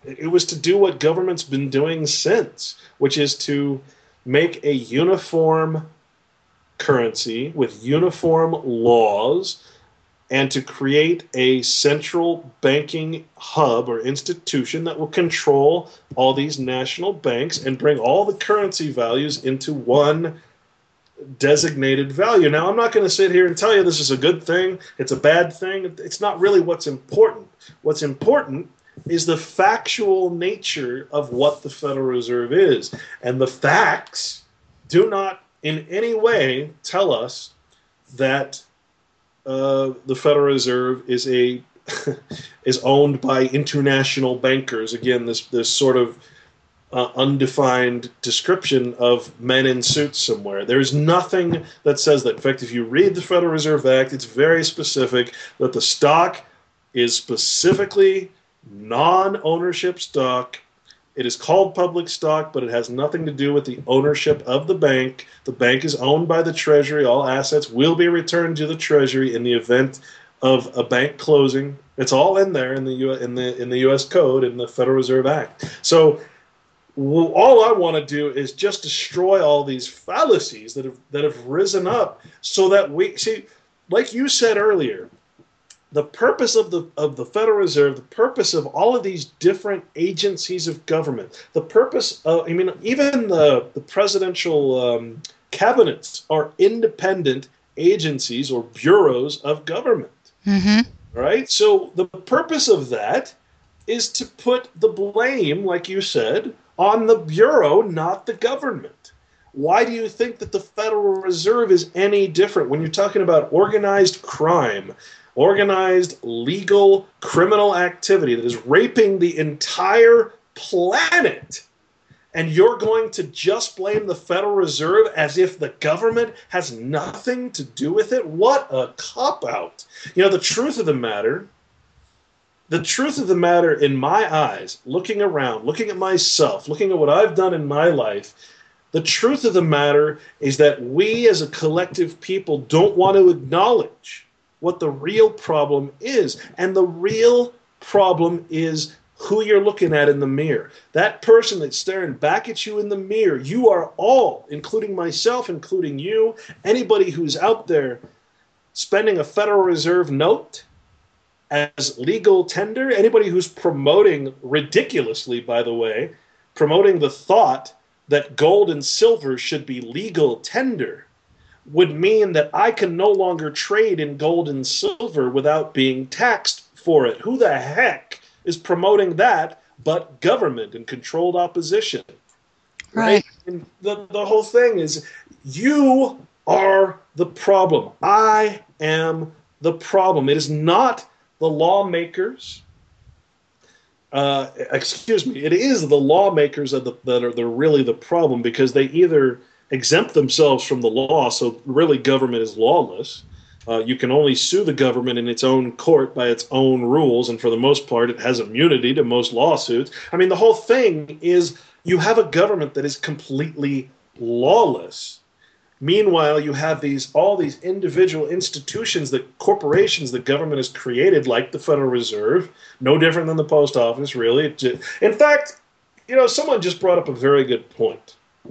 It was to do what government's been doing since, which is to make a uniform currency with uniform laws and to create a central banking hub or institution that will control all these national banks and bring all the currency values into one designated value. Now, I'm not going to sit here and tell you this is a good thing, it's a bad thing. It's not really what's important. What's important is the factual nature of what the Federal Reserve is. And the facts do not in any way tell us that uh, the Federal Reserve is a is owned by international bankers. Again, this this sort of uh, undefined description of men in suits somewhere. There's nothing that says that. In fact, if you read the Federal Reserve Act, it's very specific that the stock is specifically non-ownership stock. It is called public stock, but it has nothing to do with the ownership of the bank. The bank is owned by the Treasury. All assets will be returned to the Treasury in the event of a bank closing. It's all in there in the U- in the in the U S Code, in the Federal Reserve Act. So well, all I want to do is just destroy all these fallacies that have that have risen up, so that we see, like you said earlier, the purpose of the of the Federal Reserve, the purpose of all of these different agencies of government, the purpose of, I mean, even the, the presidential um, cabinets are independent agencies or bureaus of government. Mm-hmm. Right? So the purpose of that is to put the blame, like you said, on the bureau, not the government. Why do you think that the Federal Reserve is any different when you're talking about organized crime, organized legal criminal activity that is raping the entire planet, and you're going to just blame the Federal Reserve as if the government has nothing to do with it? What a cop-out. You know, the truth of the matter, the truth of the matter in my eyes, looking around, looking at myself, looking at what I've done in my life, the truth of the matter is that we as a collective people don't want to acknowledge what the real problem is. And the real problem is who you're looking at in the mirror. That person that's staring back at you in the mirror, you are all, including myself, including you, anybody who's out there spending a Federal Reserve note as legal tender, anybody who's promoting, ridiculously, by the way, promoting the thought that gold and silver should be legal tender, would mean that I can no longer trade in gold and silver without being taxed for it. Who the heck is promoting that but government and controlled opposition? Right? Right. And the, the whole thing is, you are the problem. I am the problem. It is not the lawmakers. Uh, excuse me. It is the lawmakers that, the, that are the, really the problem, because they either exempt themselves from the law, so really government is lawless. Uh, you can only sue the government in its own court by its own rules, and for the most part, it has immunity to most lawsuits. I mean, the whole thing is you have a government that is completely lawless. Meanwhile, you have these all these individual institutions, that corporations that government has created, like the Federal Reserve, no different than the post office, really. In fact, you know, someone just brought up a very good point.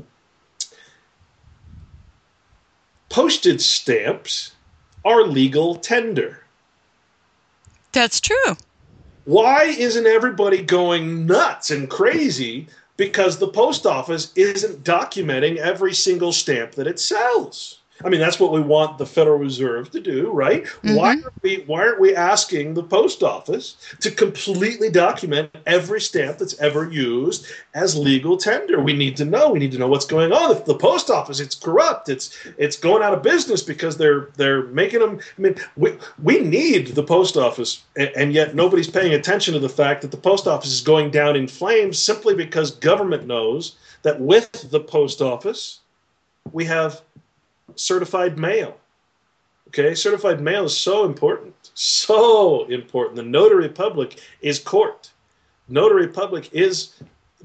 Postage stamps are legal tender. That's true. Why isn't everybody going nuts and crazy because the post office isn't documenting every single stamp that it sells? I mean, that's what we want the Federal Reserve to do, right? Mm-hmm. Why aren't we, why aren't we asking the post office to completely document every stamp that's ever used as legal tender? We need to know. We need to know what's going on. If the post office, it's corrupt. It's it's going out of business because they're they're making them. I mean, we we need the post office, and, and yet nobody's paying attention to the fact that the post office is going down in flames simply because government knows that with the post office we have certified mail. Okay, certified mail is so important, so important. The notary public is court. Notary public is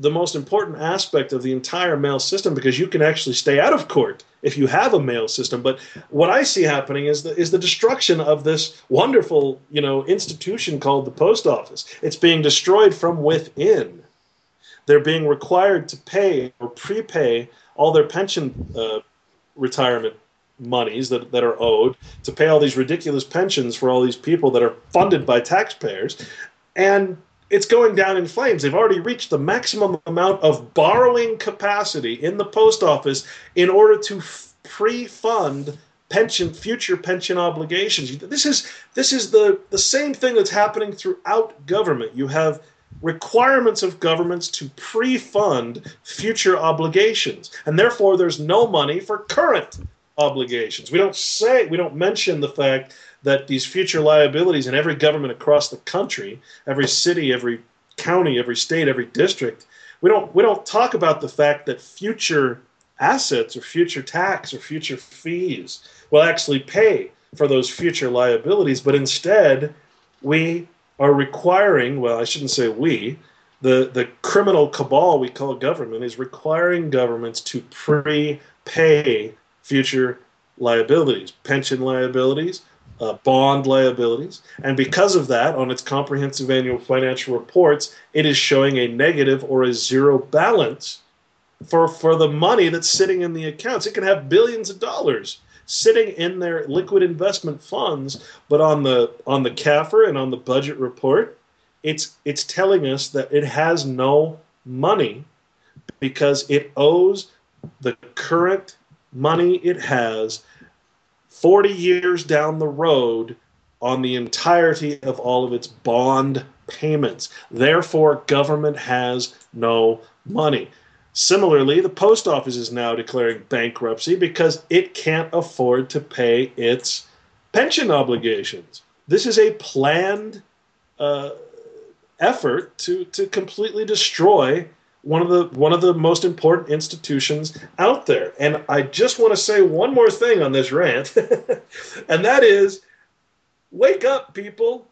the most important aspect of the entire mail system, because you can actually stay out of court if you have a mail system. But what I see happening is the, is the destruction of this wonderful, you know, institution called the post office. It's being destroyed from within. They're being required to pay or prepay all their pension uh, retirement monies that, that are owed, to pay all these ridiculous pensions for all these people that are funded by taxpayers. And it's going down in flames. They've already reached the maximum amount of borrowing capacity in the post office in order to f- pre-fund pension, future pension obligations. This is this is the, the same thing that's happening throughout government. You have requirements of governments to pre-fund future obligations, and therefore there's no money for current obligations. We don't say, we don't mention the fact that these future liabilities in every government across the country, every city, every county, every state, every district, we don't we don't talk about the fact that future assets or future tax or future fees will actually pay for those future liabilities, but instead we are requiring, well, I shouldn't say we, the, the criminal cabal we call government is requiring governments to prepay future liabilities, pension liabilities, Uh, bond liabilities, and because of that, on its comprehensive annual financial reports, it is showing a negative or a zero balance for, for the money that's sitting in the accounts. It can have billions of dollars sitting in their liquid investment funds, but on the on the C A F R and on the budget report, it's it's telling us that it has no money because it owes the current money it has forty years down the road on the entirety of all of its bond payments. Therefore, government has no money. Similarly, the post office is now declaring bankruptcy because it can't afford to pay its pension obligations. This is a planned uh, effort to, to completely destroy one of the one of the most important institutions out there. And I just want to say one more thing on this rant, and that is, wake up, people.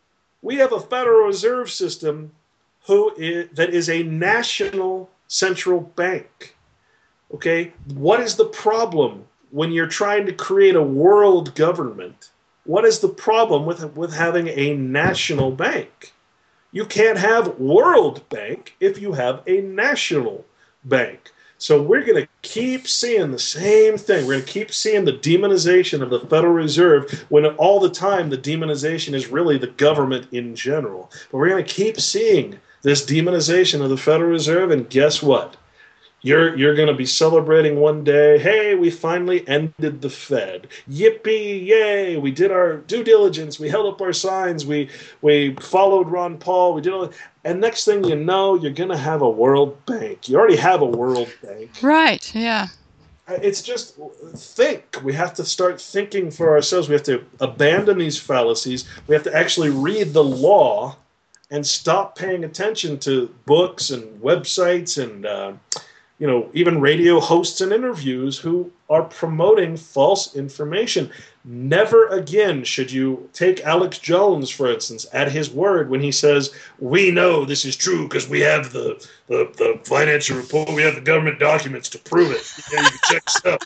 We have a Federal Reserve System who is, that is a national central bank. Okay? What is the problem when you're trying to create a world government? What is the problem with, with having a national bank? You can't have World Bank if you have a national bank. So we're going to keep seeing the same thing. We're going to keep seeing the demonization of the Federal Reserve when all the time the demonization is really the government in general. But we're going to keep seeing this demonization of the Federal Reserve, and guess what? You're you're going to be celebrating one day, hey, we finally ended the Fed. Yippee, yay, we did our due diligence, we held up our signs, we we followed Ron Paul, we did all, and next thing you know, you're going to have a World Bank. You already have a World Bank. Right, yeah. It's just, think. We have to start thinking for ourselves. We have to abandon these fallacies. We have to actually read the law and stop paying attention to books and websites and uh, you know, even radio hosts and interviews who are promoting false information. Never again should you take Alex Jones, for instance, at his word when he says, we know this is true because we have the, the, the financial report, we have the government documents to prove it. You, know, you can check stuff.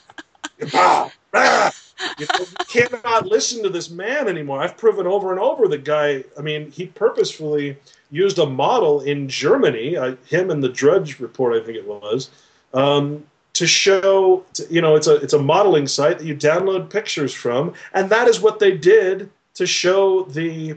Ah, ah. You know, you cannot listen to this man anymore. I've proven over and over the guy, I mean, he purposefully used a model in Germany, uh, him and the Drudge Report, I think it was, um, to show, to, you know, it's a it's a modeling site that you download pictures from, and that is what they did to show the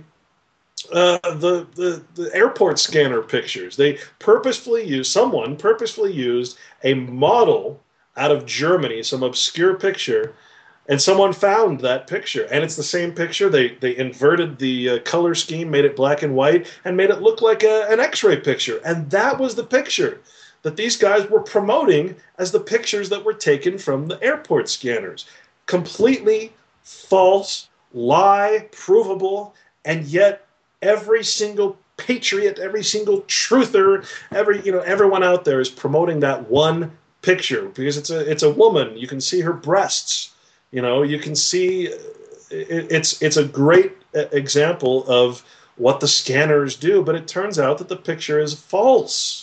uh, the, the the airport scanner pictures. They purposefully used, someone purposefully used a model out of Germany, some obscure picture, and someone found that picture, and it's the same picture. They they inverted the uh, color scheme, made it black and white, and made it look like a, an X-ray picture. And that was the picture that these guys were promoting as the pictures that were taken from the airport scanners. Completely false, lie, provable, and yet every single patriot, every single truther, every you know everyone out there is promoting that one picture because it's a it's a woman. You can see her breasts. You know, you can see it, it's it's a great example of what the scanners do, but it turns out that the picture is false.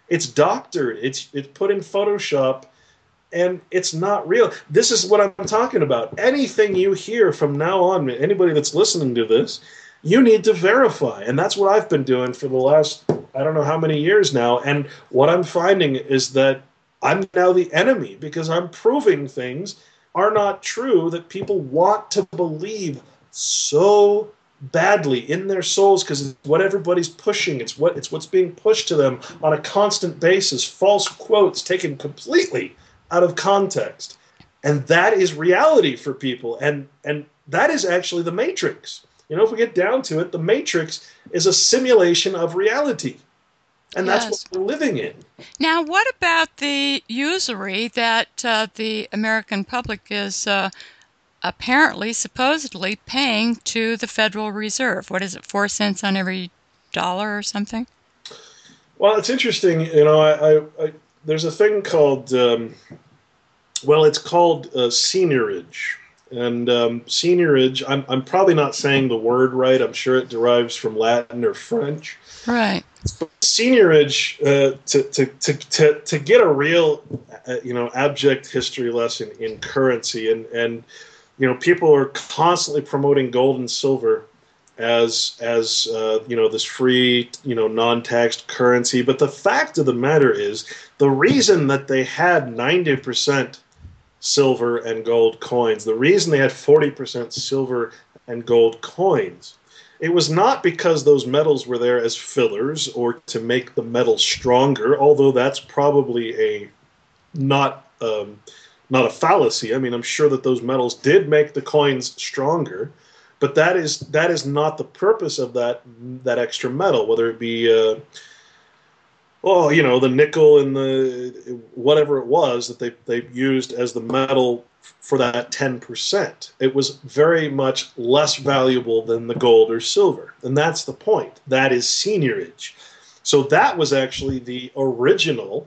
It's doctored. It's it's put in Photoshop, and it's not real. This is what I'm talking about. Anything you hear from now on, anybody that's listening to this, you need to verify. And that's what I've been doing for the last, I don't know how many years now. And what I'm finding is that I'm now the enemy because I'm proving things are not true that people want to believe so badly in their souls, because it's what everybody's pushing. It's what it's what's being pushed to them on a constant basis. False quotes taken completely out of context, and that is reality for people. And and that is actually the Matrix. You know, if we get down to it, the Matrix is a simulation of reality, and that's Yes. what we're living in. Now, what about the usury that uh, the American public is uh, apparently, supposedly paying to the Federal Reserve? What is it, four cents on every dollar or something? Well, it's interesting. You know, I, I, I there's a thing called, um, well, it's called uh, seigniorage. And um, seigniorage, I'm, I'm probably not saying the word right. I'm sure it derives from Latin or French. Right. Seigniorage, uh, to, to, to, to, to get a real, uh, you know, abject history lesson in currency. And, and, you know, people are constantly promoting gold and silver as, as uh, you know, this free, you know, non-taxed currency. But the fact of the matter is, the reason that they had ninety percent silver and gold coins, the reason they had forty percent silver and gold coins, it was not because those metals were there as fillers or to make the metal stronger, although that's probably a not um, not a fallacy. I mean, I'm sure that those metals did make the coins stronger, but that is that is not the purpose of that that extra metal, whether it be uh, oh, you know, the nickel and the whatever it was that they, they used as the metal for that ten percent. It was very much less valuable than the gold or silver. And that's the point. That is seigniorage. So that was actually the original,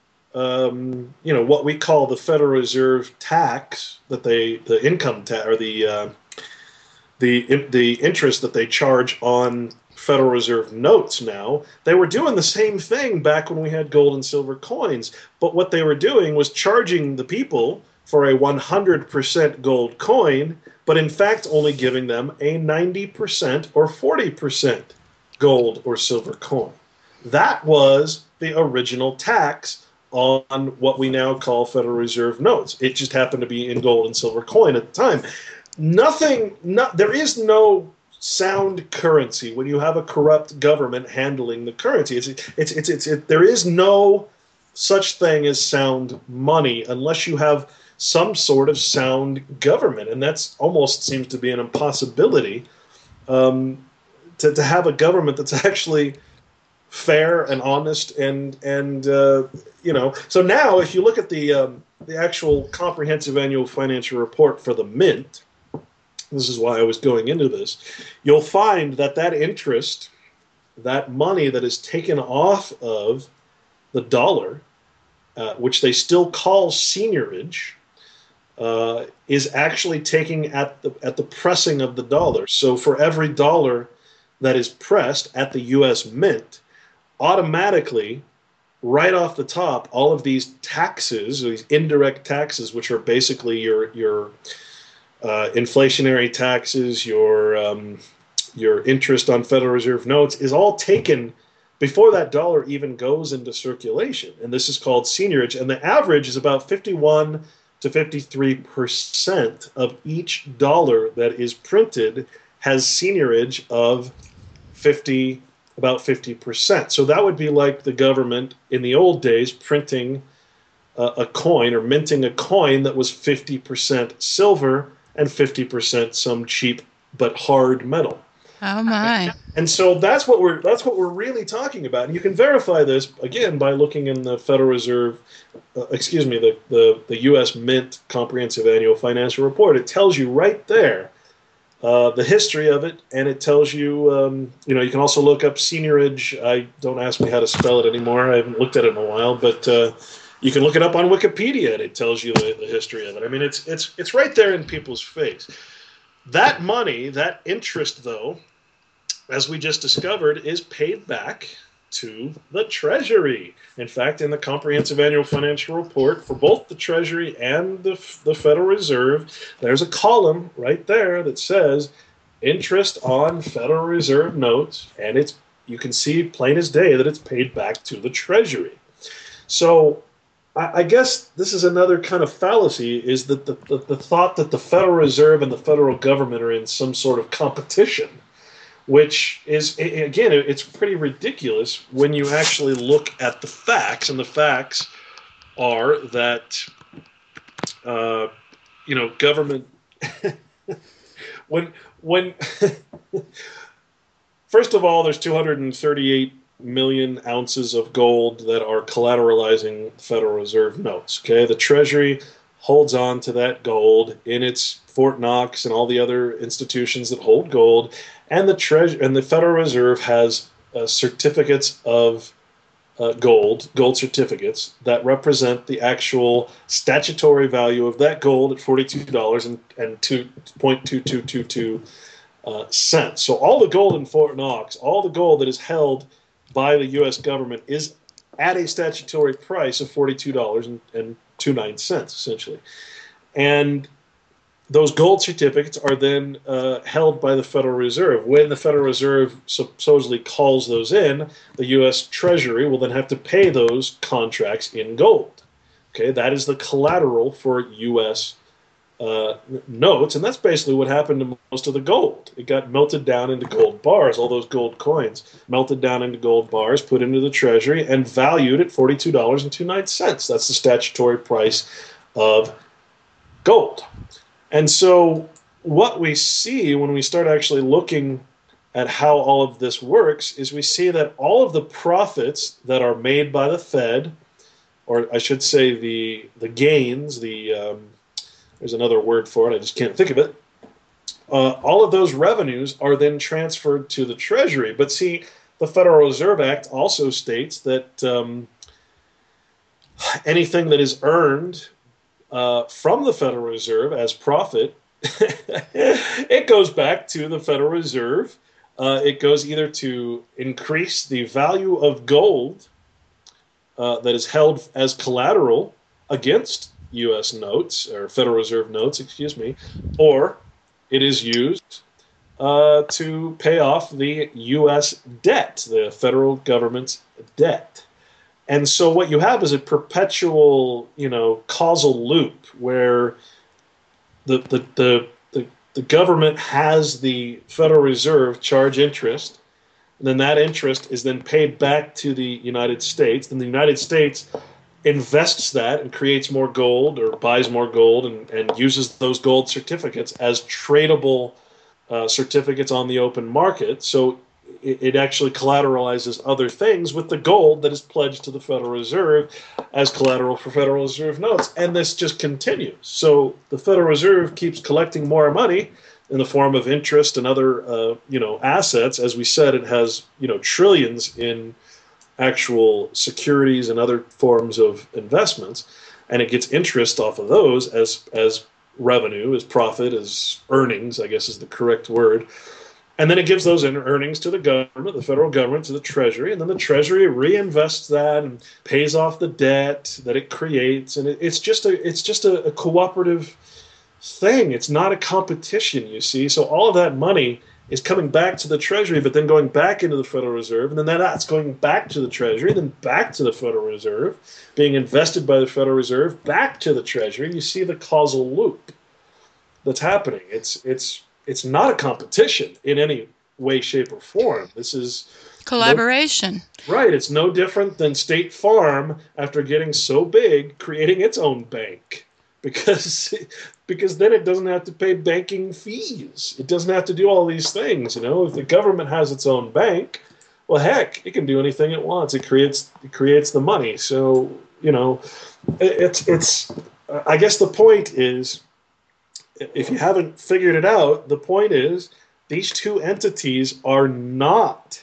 um, you know, what we call the Federal Reserve tax, that they, the income tax, or the, uh, the, the interest that they charge on Federal Reserve notes now. They were doing the same thing back when we had gold and silver coins, but what they were doing was charging the people for a one hundred percent gold coin, but in fact only giving them a ninety percent or forty percent gold or silver coin. That was the original tax on what we now call Federal Reserve notes. It just happened to be in gold and silver coin at the time. Nothing, not, there is no sound currency when you have a corrupt government handling the currency. It's it's it's, it's it, there is no such thing as sound money unless you have some sort of sound government, and that's almost seems to be an impossibility, um, to to have a government that's actually fair and honest and and uh, you know. So now, if you look at the um, the actual comprehensive annual financial report for the Mint, this is why I was going into this, you'll find that that interest, that money that is taken off of the dollar, uh, which they still call seigniorage, uh, is actually taking at the at the pressing of the dollar. So for every dollar that is pressed at the U S Mint, automatically, right off the top, all of these taxes, these indirect taxes, which are basically your your Uh, inflationary taxes, your um, your interest on Federal Reserve notes, is all taken before that dollar even goes into circulation. And this is called seigniorage. And the average is about fifty-one to fifty-three percent of each dollar that is printed has seigniorage of fifty, about fifty percent. So that would be like the government in the old days printing uh, a coin or minting a coin that was fifty percent silver and fifty percent some cheap but hard metal. Oh my! And so that's what we're that's what we're really talking about. And you can verify this again by looking in the Federal Reserve, uh, excuse me, the, the the U S Mint Comprehensive Annual Financial Report. It tells you right there uh, the history of it, and it tells you, um, you know, you can also look up seigniorage. I don't ask me how to spell it anymore. I haven't looked at it in a while, but uh, you can look it up on Wikipedia, and it tells you the, the history of it. I mean, it's it's it's right there in people's face. That money, that interest, though, as we just discovered, is paid back to the Treasury. In fact, in the Comprehensive Annual Financial Report for both the Treasury and the, the Federal Reserve, there's a column right there that says interest on Federal Reserve notes, and it's you can see plain as day that it's paid back to the Treasury. So I, I guess this is another kind of fallacy, is that the, the, the thought that the Federal Reserve and the federal government are in some sort of competition, which is, again, it's pretty ridiculous when you actually look at the facts, and the facts are that, uh, you know, government, when, when, first of all, there's two hundred thirty-eight million ounces of gold that are collateralizing Federal Reserve notes, okay? The Treasury holds on to that gold in its Fort Knox and all the other institutions that hold gold, and the Treasury and the Federal Reserve has uh, certificates of uh, gold, gold certificates that represent the actual statutory value of that gold at forty-two dollars and two point two two two two uh, cents. So all the gold in Fort Knox, all the gold that is held by the U S government, is at a statutory price of forty-two dollars and twenty-nine cents, essentially. And those gold certificates are then uh, held by the Federal Reserve. When the Federal Reserve supposedly calls those in, the U S Treasury will then have to pay those contracts in gold. Okay, that is the collateral for U S uh, notes, and that's basically what happened to most of the gold. It got melted down into gold bars, all those gold coins melted down into gold bars, put into the Treasury, and valued at forty-two dollars and twenty-nine cents. That's the statutory price of gold. And so what we see when we start actually looking at how all of this works is we see that all of the profits that are made by the Fed, or I should say the the gains, the um, there's another word for it, I just can't think of it, uh, all of those revenues are then transferred to the Treasury. But see, the Federal Reserve Act also states that um, anything that is earned Uh, from the Federal Reserve as profit, it goes back to the Federal Reserve. Uh, it goes either to increase the value of gold uh, that is held as collateral against U S notes, or Federal Reserve notes, excuse me, or it is used uh, to pay off the U S debt, the federal government's debt. And so what you have is a perpetual, you know, causal loop where the the the the, the government has the Federal Reserve charge interest, and then that interest is then paid back to the United States. Then the United States invests that and creates more gold or buys more gold and, and uses those gold certificates as tradable uh, certificates on the open market. So it actually collateralizes other things with the gold that is pledged to the Federal Reserve as collateral for Federal Reserve notes. And this just continues. So the Federal Reserve keeps collecting more money in the form of interest and other, uh, you know, assets. As we said, it has, you know, trillions in actual securities and other forms of investments, and it gets interest off of those as as revenue, as profit, as earnings, I guess is the correct word. And then it gives those earnings to the government, the federal government, to the Treasury, and then the Treasury reinvests that and pays off the debt that it creates. And it, it's just a it's just a, a cooperative thing. It's not a competition, you see. So all of that money is coming back to the Treasury, but then going back into the Federal Reserve, and then that's going back to the Treasury, then back to the Federal Reserve, being invested by the Federal Reserve, back to the Treasury. You see the causal loop that's happening. It's it's it's not a competition in any way, shape, or form. This is collaboration. No, right. It's no different than State Farm, after getting so big, creating its own bank. Because because then it doesn't have to pay banking fees. It doesn't have to do all these things. You know, if the government has its own bank, well, heck, it can do anything it wants. It creates it creates the money. So, you know, it, it's it's. I guess the point is, if you haven't figured it out, the point is these two entities are not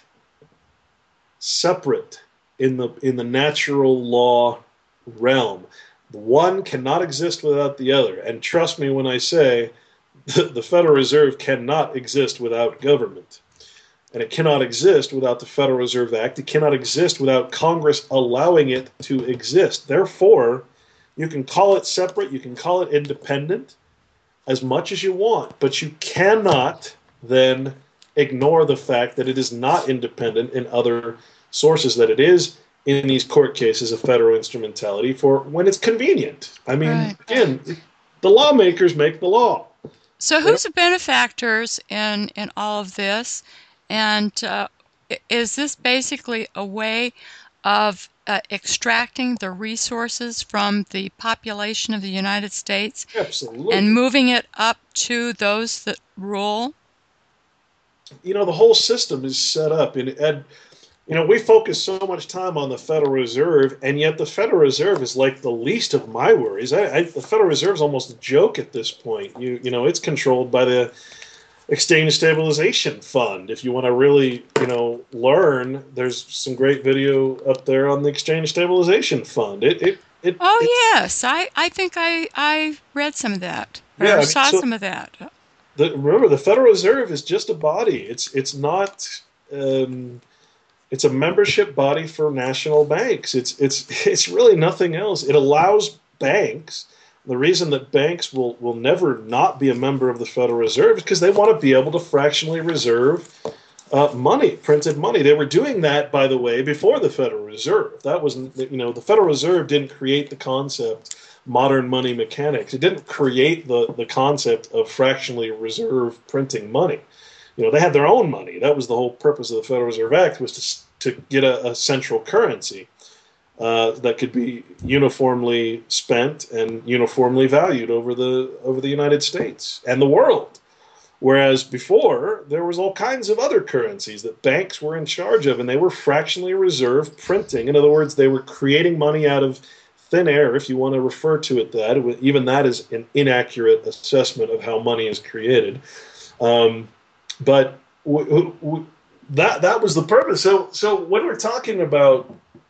separate in the in the natural law realm. One cannot exist without the other. And trust me when I say the, the Federal Reserve cannot exist without government. and it cannot exist without the Federal Reserve Act. It cannot exist without Congress allowing it to exist. Therefore, you can call it separate, you can call it independent as much as you want, but you cannot then ignore the fact that it is not independent in other sources, that it is, in these court cases, a federal instrumentality for when it's convenient. I mean, Right. again, the lawmakers make the law. So who's the benefactors in, in all of this? And uh, is this basically a way of uh, extracting the resources from the population of the United States Absolutely. and moving it up to those that rule? You know, the whole system is set up. And, and, you know, we focus so much time on the Federal Reserve, and yet the Federal Reserve is like the least of my worries. I, I, the Federal Reserve is almost a joke at this point. You, you know, it's controlled by the Exchange Stabilization Fund. If you want to really, you know, learn, there's some great video up there on the Exchange Stabilization Fund. It, it, it Oh yes, I, I think I I read some of that or Yeah, I mean, saw so some of that. the, remember, the Federal Reserve is just a body. It's it's not. Um, it's a membership body for national banks. It's it's it's really nothing else. It allows banks. The reason that banks will, will never not be a member of the Federal Reserve is because they want to be able to fractionally reserve uh, money, printed money. They were doing that, by the way, before the Federal Reserve. That was, you know, the Federal Reserve didn't create the concept modern money mechanics. It didn't create the, the concept of fractionally reserve printing money. You know, they had their own money. That was the whole purpose of the Federal Reserve Act, was to, to get a, a central currency uh, that could be uniformly spent and uniformly valued over the over the United States and the world. Whereas before, there was all kinds of other currencies that banks were in charge of, and they were fractionally reserve printing. In other words, they were creating money out of thin air, if you want to refer to it that. Even that is an inaccurate assessment of how money is created. Um, but w- w- that that was the purpose. So so when we're talking about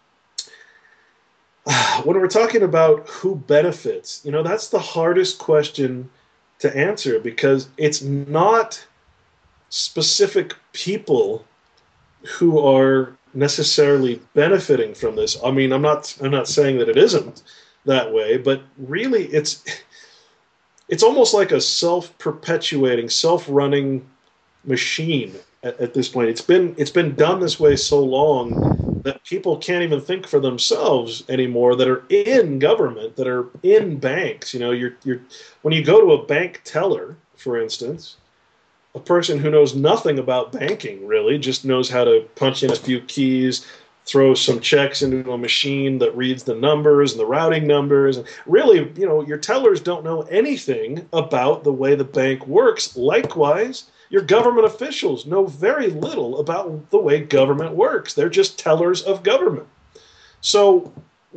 when we're talking about who benefits, you know, that's the hardest question to answer, because it's not specific people who are necessarily benefiting from this. I mean, I'm not I'm not saying that it isn't that way, but really it's it's almost like a self-perpetuating, self-running machine at, at this point. It's been it's been done this way so long that people can't even think for themselves anymore, that are in government, that are in banks. You know, you're you're when you go to a bank teller, for instance, a person who knows nothing about banking really, just knows how to punch in a few keys, throw some checks into a machine that reads the numbers and the routing numbers. And really, you know, your tellers don't know anything about the way the bank works. Likewise, your government officials know very little about the way government works. They're just tellers of government. So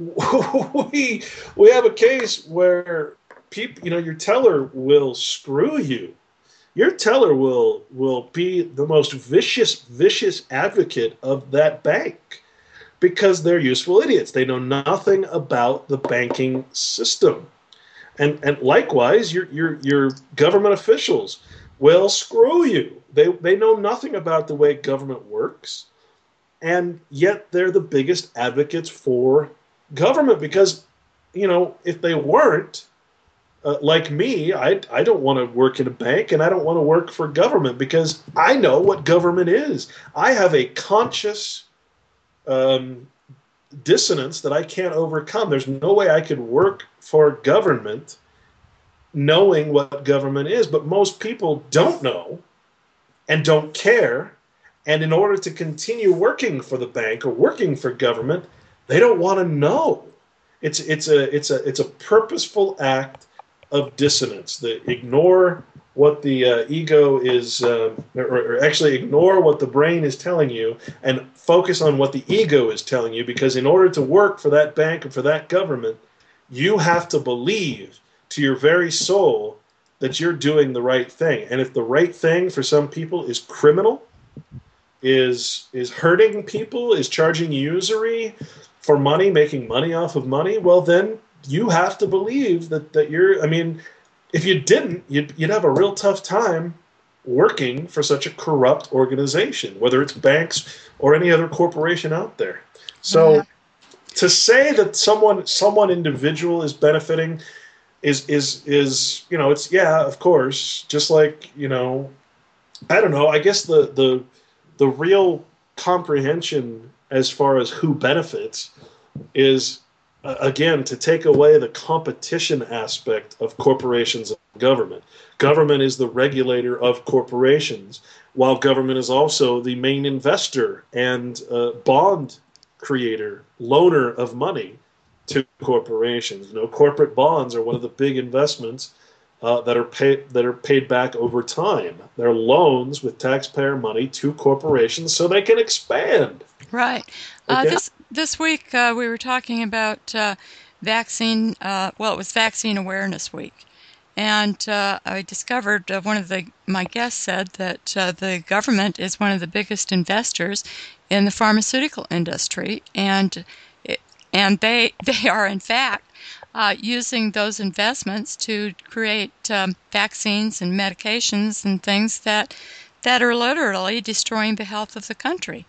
we we have a case where people, you know, your teller will screw you. Your teller will will be the most vicious, vicious advocate of that bank, because they're useful idiots. They know nothing about the banking system. And and likewise, your your your government officials will screw you. They they know nothing about the way government works, and yet they're the biggest advocates for government, because, you know, if they weren't, uh, like me, I I don't want to work in a bank, and I don't want to work for government, because I know what government is. I have a conscious um, dissonance that I can't overcome. There's no way I could work for government knowing what government is, but most people don't know and don't care, and in order to continue working for the bank or working for government, they don't want to know. It's it's a it's a it's a purposeful act of dissonance. They ignore what the uh, ego is, uh, or, or actually ignore what the brain is telling you, and focus on what the ego is telling you, because in order to work for that bank or for that government, you have to believe to your very soul that you're doing the right thing. And if the right thing for some people is criminal, is is hurting people, is charging usury for money, making money off of money, well, then you have to believe that, that you're, I mean, if you didn't, you'd, you'd have a real tough time working for such a corrupt organization, whether it's banks or any other corporation out there. So to say that someone someone individual is benefiting is is is you know, it's, yeah, of course, just like, you know, I don't know, I guess the the the real comprehension as far as who benefits is, uh, again, to take away the competition aspect of corporations and government. Government is the regulator of corporations, while government is also the main investor and uh, bond creator, loaner of money to corporations. You know, corporate bonds are one of the big investments uh, that are paid that are paid back over time. They're loans with taxpayer money to corporations so they can expand. Right. Uh, Okay? this this week uh, we were talking about uh, vaccine. Uh, well, it was Vaccine Awareness Week, and uh, I discovered uh, one of the my guests said that uh, the government is one of the biggest investors in the pharmaceutical industry, and it, and they they are in fact uh, using those investments to create um, vaccines and medications and things that that are literally destroying the health of the country.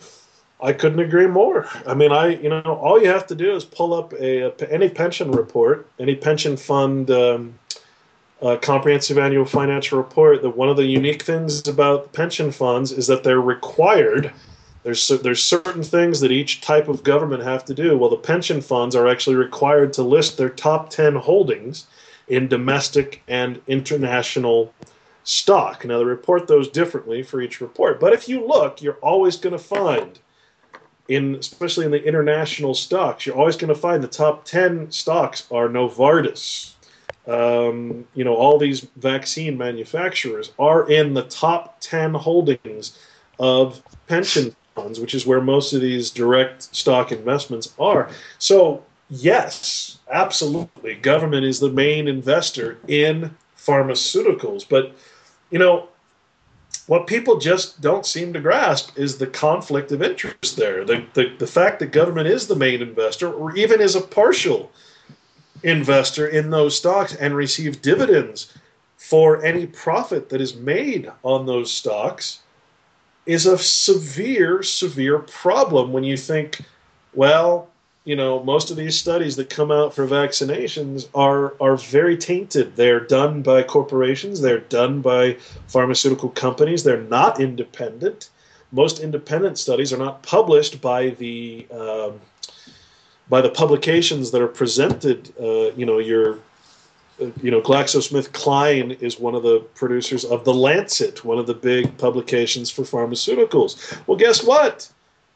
I couldn't agree more. I mean, I you know, all you have to do is pull up a, a any pension report, any pension fund um, uh, comprehensive annual financial report. That one of the unique things about pension funds is that they're required. There's there's certain things that each type of government have to do. Well, the pension funds are actually required to list their top ten holdings in domestic and international stock. Now, they report those differently for each report, but if you look, you're always going to find, in especially in the international stocks, you're always going to find the top ten stocks are Novartis. Um, you know, all these vaccine manufacturers are in the top ten holdings of pension funds, which is where most of these direct stock investments are. So, yes, absolutely, government is the main investor in pharmaceuticals. But, you know, what people just don't seem to grasp is the conflict of interest there. The, the, the fact that government is the main investor, or even is a partial investor in those stocks and receive dividends for any profit that is made on those stocks, is a severe, severe problem when you think, well, you know, most of these studies that come out for vaccinations are are very tainted. They're done by corporations. They're done by pharmaceutical companies. They're not independent. Most independent studies are not published by the um, by the publications that are presented. Uh, you know, your you know, GlaxoSmithKline is one of the producers of The Lancet, one of the big publications for pharmaceuticals. Well, guess what?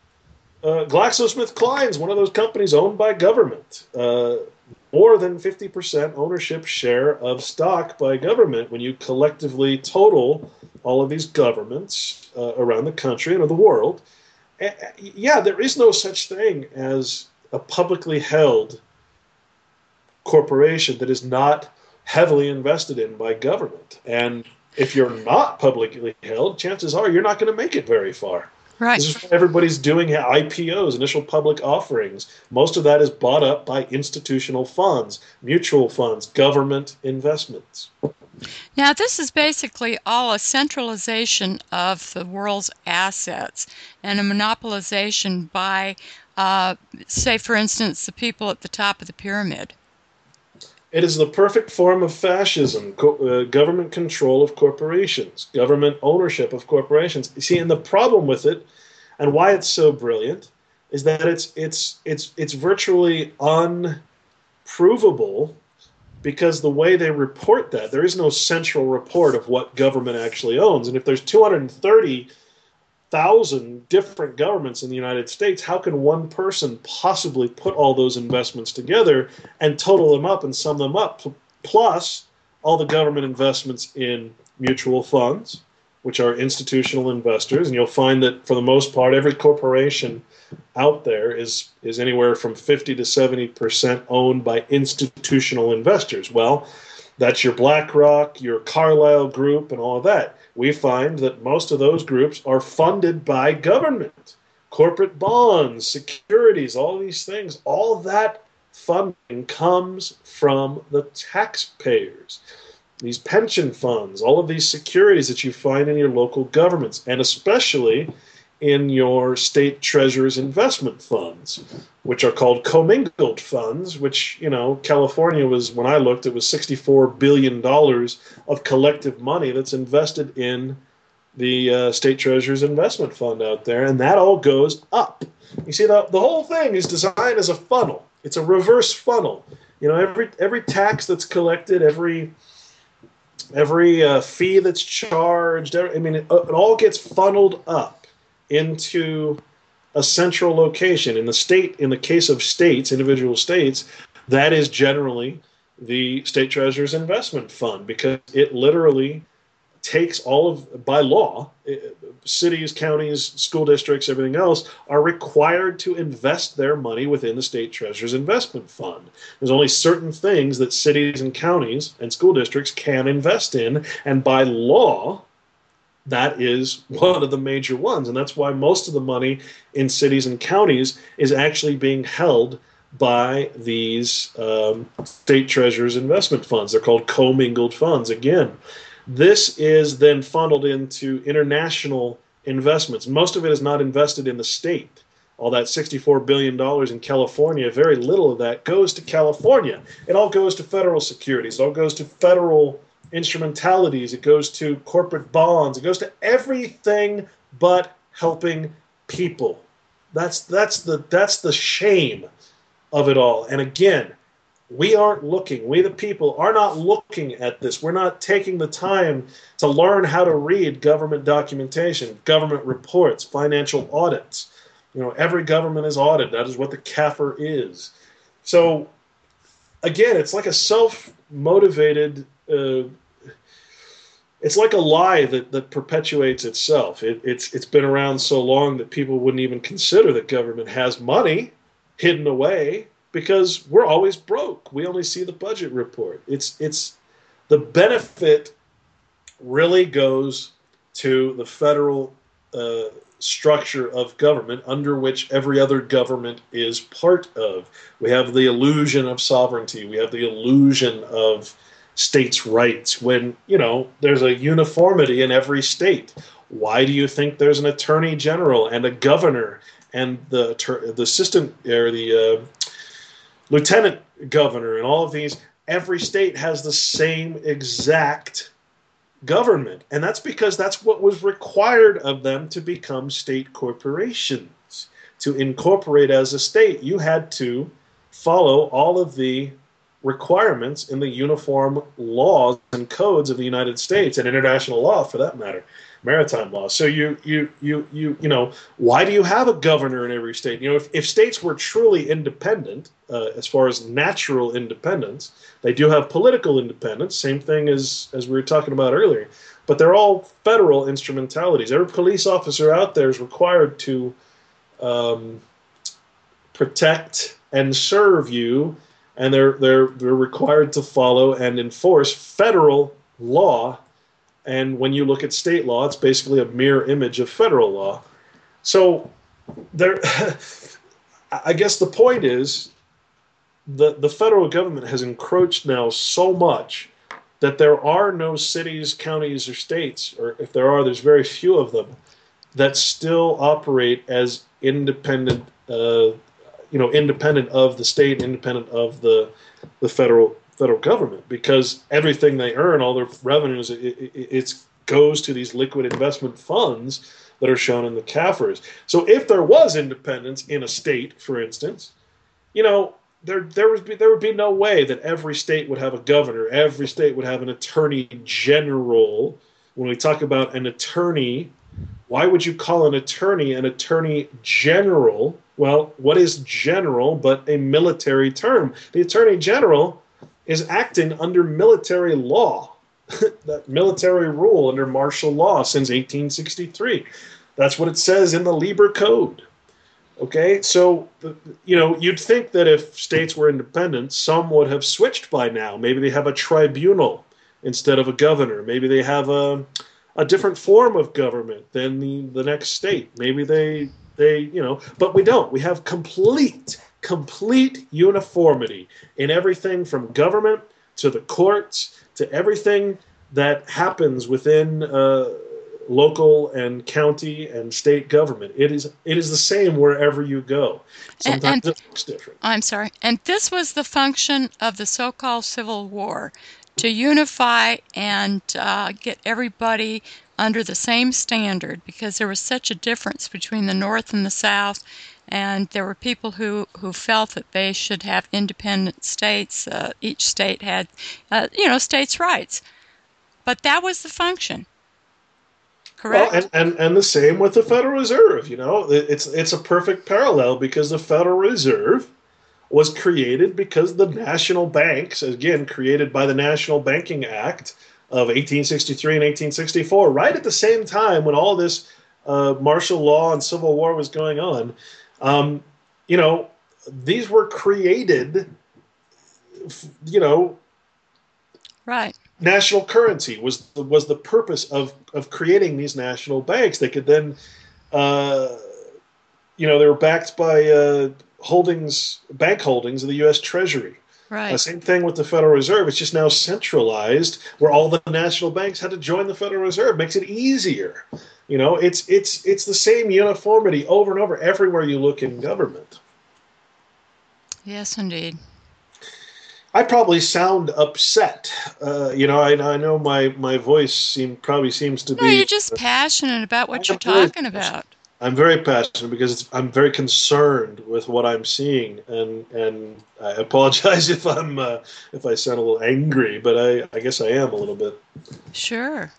Uh, GlaxoSmithKline is one of those companies owned by government. Uh, more than fifty percent ownership share of stock by government when you collectively total all of these governments uh, around the country and of the world. Uh, yeah, there is no such thing as a publicly held corporation that is not heavily invested in by government. And if you're not publicly held, chances are you're not going to make it very far. Right. This is why everybody's doing I P Os, initial public offerings. Most of that is bought up by institutional funds, mutual funds, government investments. Now, this is basically all a centralization of the world's assets and a monopolization by, uh, say, for instance, the people at the top of the pyramid. It is the perfect form of fascism, co- uh, government control of corporations, government ownership of corporations. You see, and the problem with it, and why it's so brilliant, is that it's it's it's it's virtually unprovable, because the way they report that, there is no central report of what government actually owns. And if there's two hundred thirty thousand different governments in the United States, how can one person possibly put all those investments together and total them up and sum them up, plus all the government investments in mutual funds, which are institutional investors? And you'll find that for the most part, every corporation out there is is anywhere from fifty to seventy percent owned by institutional investors. Well, that's your BlackRock, your Carlyle Group, and all of that. We find that most of those groups are funded by government, corporate bonds, securities, all these things. All that funding comes from the taxpayers. these pension funds, all of these securities that you find in your local governments, and especially in your state treasurer's investment funds, which are called commingled funds, which, you know, California was, when I looked, it was sixty-four billion dollars of collective money that's invested in the uh, state treasurer's investment fund out there, and that all goes up. You see, the, the whole thing is designed as a funnel. It's a reverse funnel. You know, every every tax that's collected, every every uh, fee that's charged, every, I mean, it, it all gets funneled up into a central location. In the state, in the case of states, individual states, that is generally the state treasurer's investment fund, because it literally takes all of, by law, cities, counties, school districts, everything else are required to invest their money within the state treasurer's investment fund. There's only certain things that cities and counties and school districts can invest in, and by law, that is one of the major ones. And that's why most of the money in cities and counties is actually being held by these um, state treasurer's investment funds. They're called commingled funds. Again, this is then funneled into international investments. Most of it is not invested in the state. All that sixty-four billion dollars in California, very little of that goes to California. It all goes to federal securities. It all goes to federal instrumentalities. It goes to corporate bonds. It goes to everything but helping people. That's that's the that's the shame of it all. And again, we aren't looking, we the people are not looking at this. We're not taking the time to learn how to read government documentation, government reports, financial audits. You know, every government is audited. That is what the C A F R is. So, again, it's like a self-motivated, uh, it's like a lie that, that perpetuates itself. It, it's It's been around so long that people wouldn't even consider that government has money hidden away, because we're always broke. We only see the budget report. It's it's the benefit really goes to the federal uh, structure of government, under which every other government is part of. We have the illusion of sovereignty. We have the illusion of states' rights when, you know, there's a uniformity in every state. Why do you think there's an attorney general and a governor and the the assistant or the uh, lieutenant governor and all of these? Every state has the same exact government. And that's because that's what was required of them to become state corporations. To incorporate as a state, you had to follow all of the requirements in the uniform laws and codes of the United States, and international law for that matter, maritime law. So you you you you you know, why do you have a governor in every state? You know, if, if states were truly independent, uh, as far as natural independence, they do have political independence, same thing as as we were talking about earlier, but they're all federal instrumentalities. Every police officer out there is required to um, protect and serve you, and they're they're they're required to follow and enforce federal law. And when you look at state law, it's basically a mirror image of federal law. So there, I guess the point is the the federal government has encroached now so much that there are no cities, counties, or states, or if there are, there's very few of them, that still operate as independent, uh, you know, independent of the state, independent of the the federal federal government, because everything they earn, all their revenues, it, it it's, goes to these liquid investment funds that are shown in the C A F Rs. So if there was independence in a state, for instance, you know, there there would be there would be no way that every state would have a governor, every state would have an attorney general. When we talk about an attorney, why would you call an attorney an attorney general? Well, what is general but a military term? The attorney general is acting under military law, that military rule under martial law since eighteen sixty-three. That's what it says in the Lieber Code. Okay, so, you know, you'd think that if states were independent, some would have switched by now. Maybe they have a tribunal instead of a governor. Maybe they have a, a different form of government than the, the next state. Maybe they, they, you know, but we don't. We have complete complete uniformity in everything from government to the courts, to everything that happens within uh, local and county and state government. It is it is the same wherever you go. And, Sometimes and it looks different. I'm sorry. And this was the function of the so-called Civil War, to unify and uh, get everybody under the same standard, because there was such a difference between the North and the South, and there were people who, who felt that they should have independent states. Uh, each state had, uh, you know, states' rights. But that was the function, Well, correct? and, and, and the same with the Federal Reserve. You know, it's it's a perfect parallel, because the Federal Reserve was created because the national banks, again, created by the National Banking Act of eighteen sixty-three and eighteen sixty-four, right at the same time when all this uh, martial law and civil war was going on. Um, you know, these were created, you know, Right. national currency was the, was the purpose of, of creating these national banks. They could then, uh, you know, they were backed by uh, holdings, bank holdings of the U S Treasury. Uh, Right. same thing with the Federal Reserve. It's just now centralized, where all the national banks had to join the Federal Reserve. Makes it easier. You know, it's it's it's the same uniformity over and over everywhere you look in government. Yes, indeed. I probably sound upset. Uh, you know, I, I know my, my voice seem, probably seems to No, you're be. just passionate about I what you're am very talking passionate. about. I'm very passionate because it's, I'm very concerned with what I'm seeing, and and I apologize if I'm uh, if I sound a little angry, but I, I guess I am a little bit. Sure.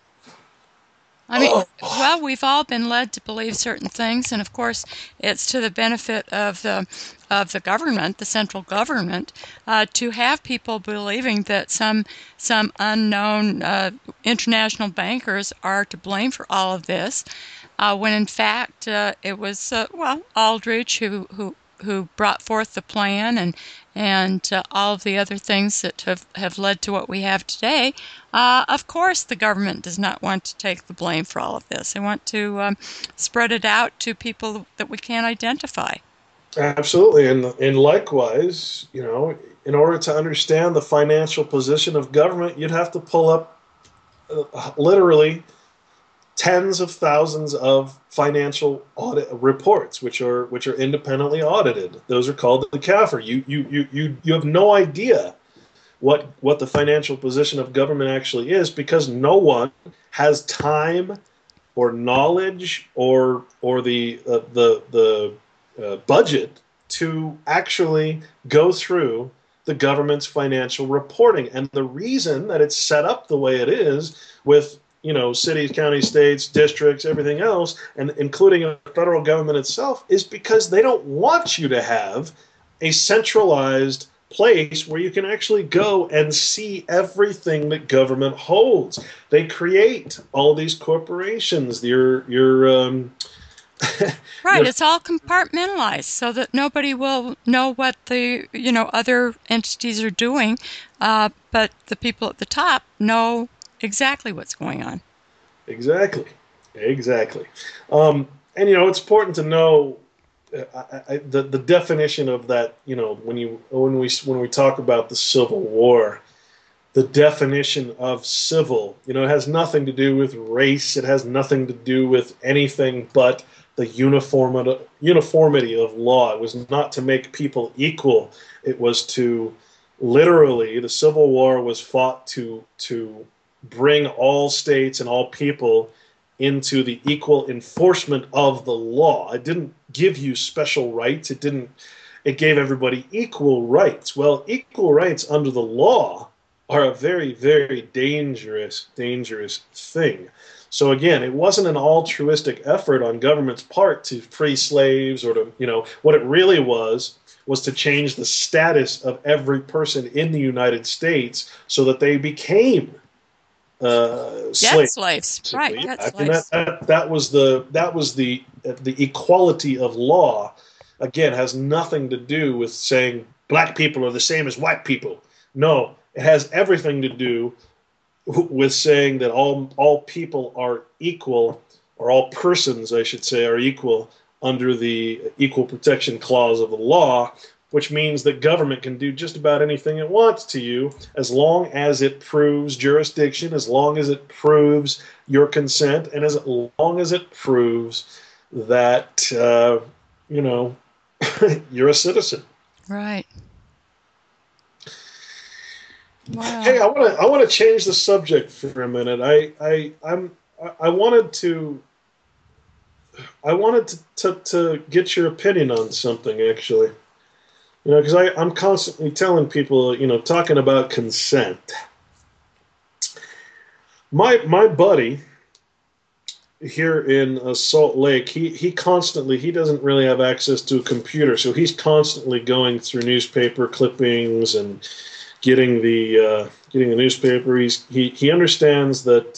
I mean, Oh, well, we've all been led to believe certain things, and of course, it's to the benefit of the of the government, the central government, uh, to have people believing that some some unknown uh, international bankers are to blame for all of this, uh, when in fact uh, it was uh, well Aldrich who who who brought forth the plan, and and uh, all of the other things that have, have led to what we have today. Uh, of course, the government does not want to take the blame for all of this. They want to um, spread it out to people that we can't identify. absolutely, and and likewise, you know, in order to understand the financial position of government, you'd have to pull up uh, literally tens of thousands of financial audit reports, which are which are independently audited. Those are called the C A F R. You you you you you have no idea what what the financial position of government actually is, because no one has time or knowledge or or the uh, the the uh, budget to actually go through the government's financial reporting. And the reason that it's set up the way it is, with you know cities, counties, states, districts, everything else, and including the federal government itself, is because they don't want you to have a centralized place where you can actually go and see everything that government holds. They create all these corporations. Your your um, Right, your it's all compartmentalized so that nobody will know what the you know other entities are doing, uh, but the people at the top know exactly what's going on. exactly, exactly. Um, and you know it's important to know uh, I, I, the the definition of that. You know when you when we when we talk about the Civil War, the definition of civil, you know, it has nothing to do with race. It has nothing to do with anything but the uniformity, uniformity of law. It was not to make people equal. It was to literally, the Civil War was fought to to bring all states and all people into the equal enforcement of the law. It didn't give you special rights. It didn't. It gave everybody equal rights. Well, equal rights under the law are a very, very dangerous, dangerous thing. So again, it wasn't an altruistic effort on government's part to free slaves or to, you know, what it really was was to change the status of every person in the United States so that they became uh, Debt slaves. slaves, right? Basically, yeah. Debt I mean that, slaves. that that was the that was the the equality of law. Again, has nothing to do with saying black people are the same as white people. No, it has everything to do with saying that all all people are equal, or all persons, I should say, are equal under the Equal Protection Clause of the law, which means that government can do just about anything it wants to you as long as it proves jurisdiction, as long as it proves your consent, and as long as it proves that, uh, you know, you're a citizen. Right. Wow. Hey, I want to I want to change the subject for a minute. I I I'm I wanted to I wanted to, to, to get your opinion on something, actually. You know, because I'm constantly telling people, you know, talking about consent. My my buddy here in uh, Salt Lake, he, he constantly, he doesn't really have access to a computer, so he's constantly going through newspaper clippings and getting the uh, getting the newspaper. He's he he understands that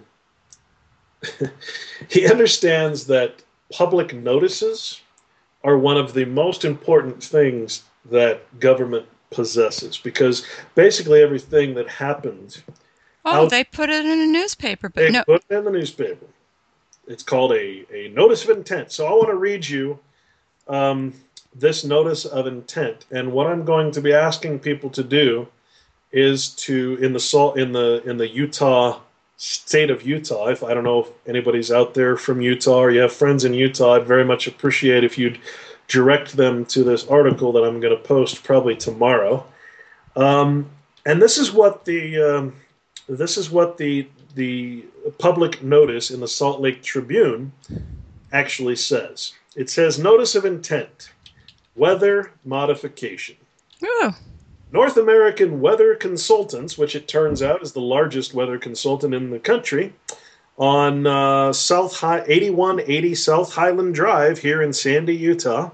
um, he understands that public notices are one of the most important things that government possesses, because basically everything that happened. Oh, out, they put it in a newspaper, but they no. put it in the newspaper. It's called a, a notice of intent. So I want to read you um, this notice of intent, and what I'm going to be asking people to do is to in the salt in the in the Utah state of Utah. If I don't know if anybody's out there from Utah or you have friends in Utah, I'd very much appreciate if you'd direct them to this article that I'm going to post probably tomorrow. Um, and this is what the um, this is what the the public notice in the Salt Lake Tribune actually says. It says notice of intent, weather modification. Ooh. North American Weather Consultants, which it turns out is the largest weather consultant in the country, on uh, South High, eighty-one eighty South Highland Drive here in Sandy, Utah,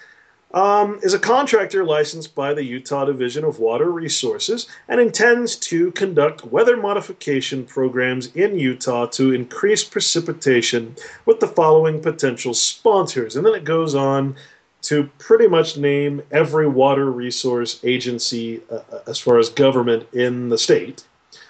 um, is a contractor licensed by the Utah Division of Water Resources and intends to conduct weather modification programs in Utah to increase precipitation with the following potential sponsors. And then it goes on to pretty much name every water resource agency uh, as far as government in the state.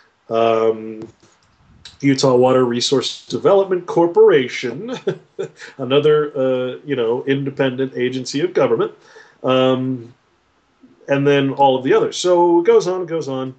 Um, Utah Water Resource Development Corporation, another uh, you know independent agency of government, um, and then all of the others. So it goes on, it goes on.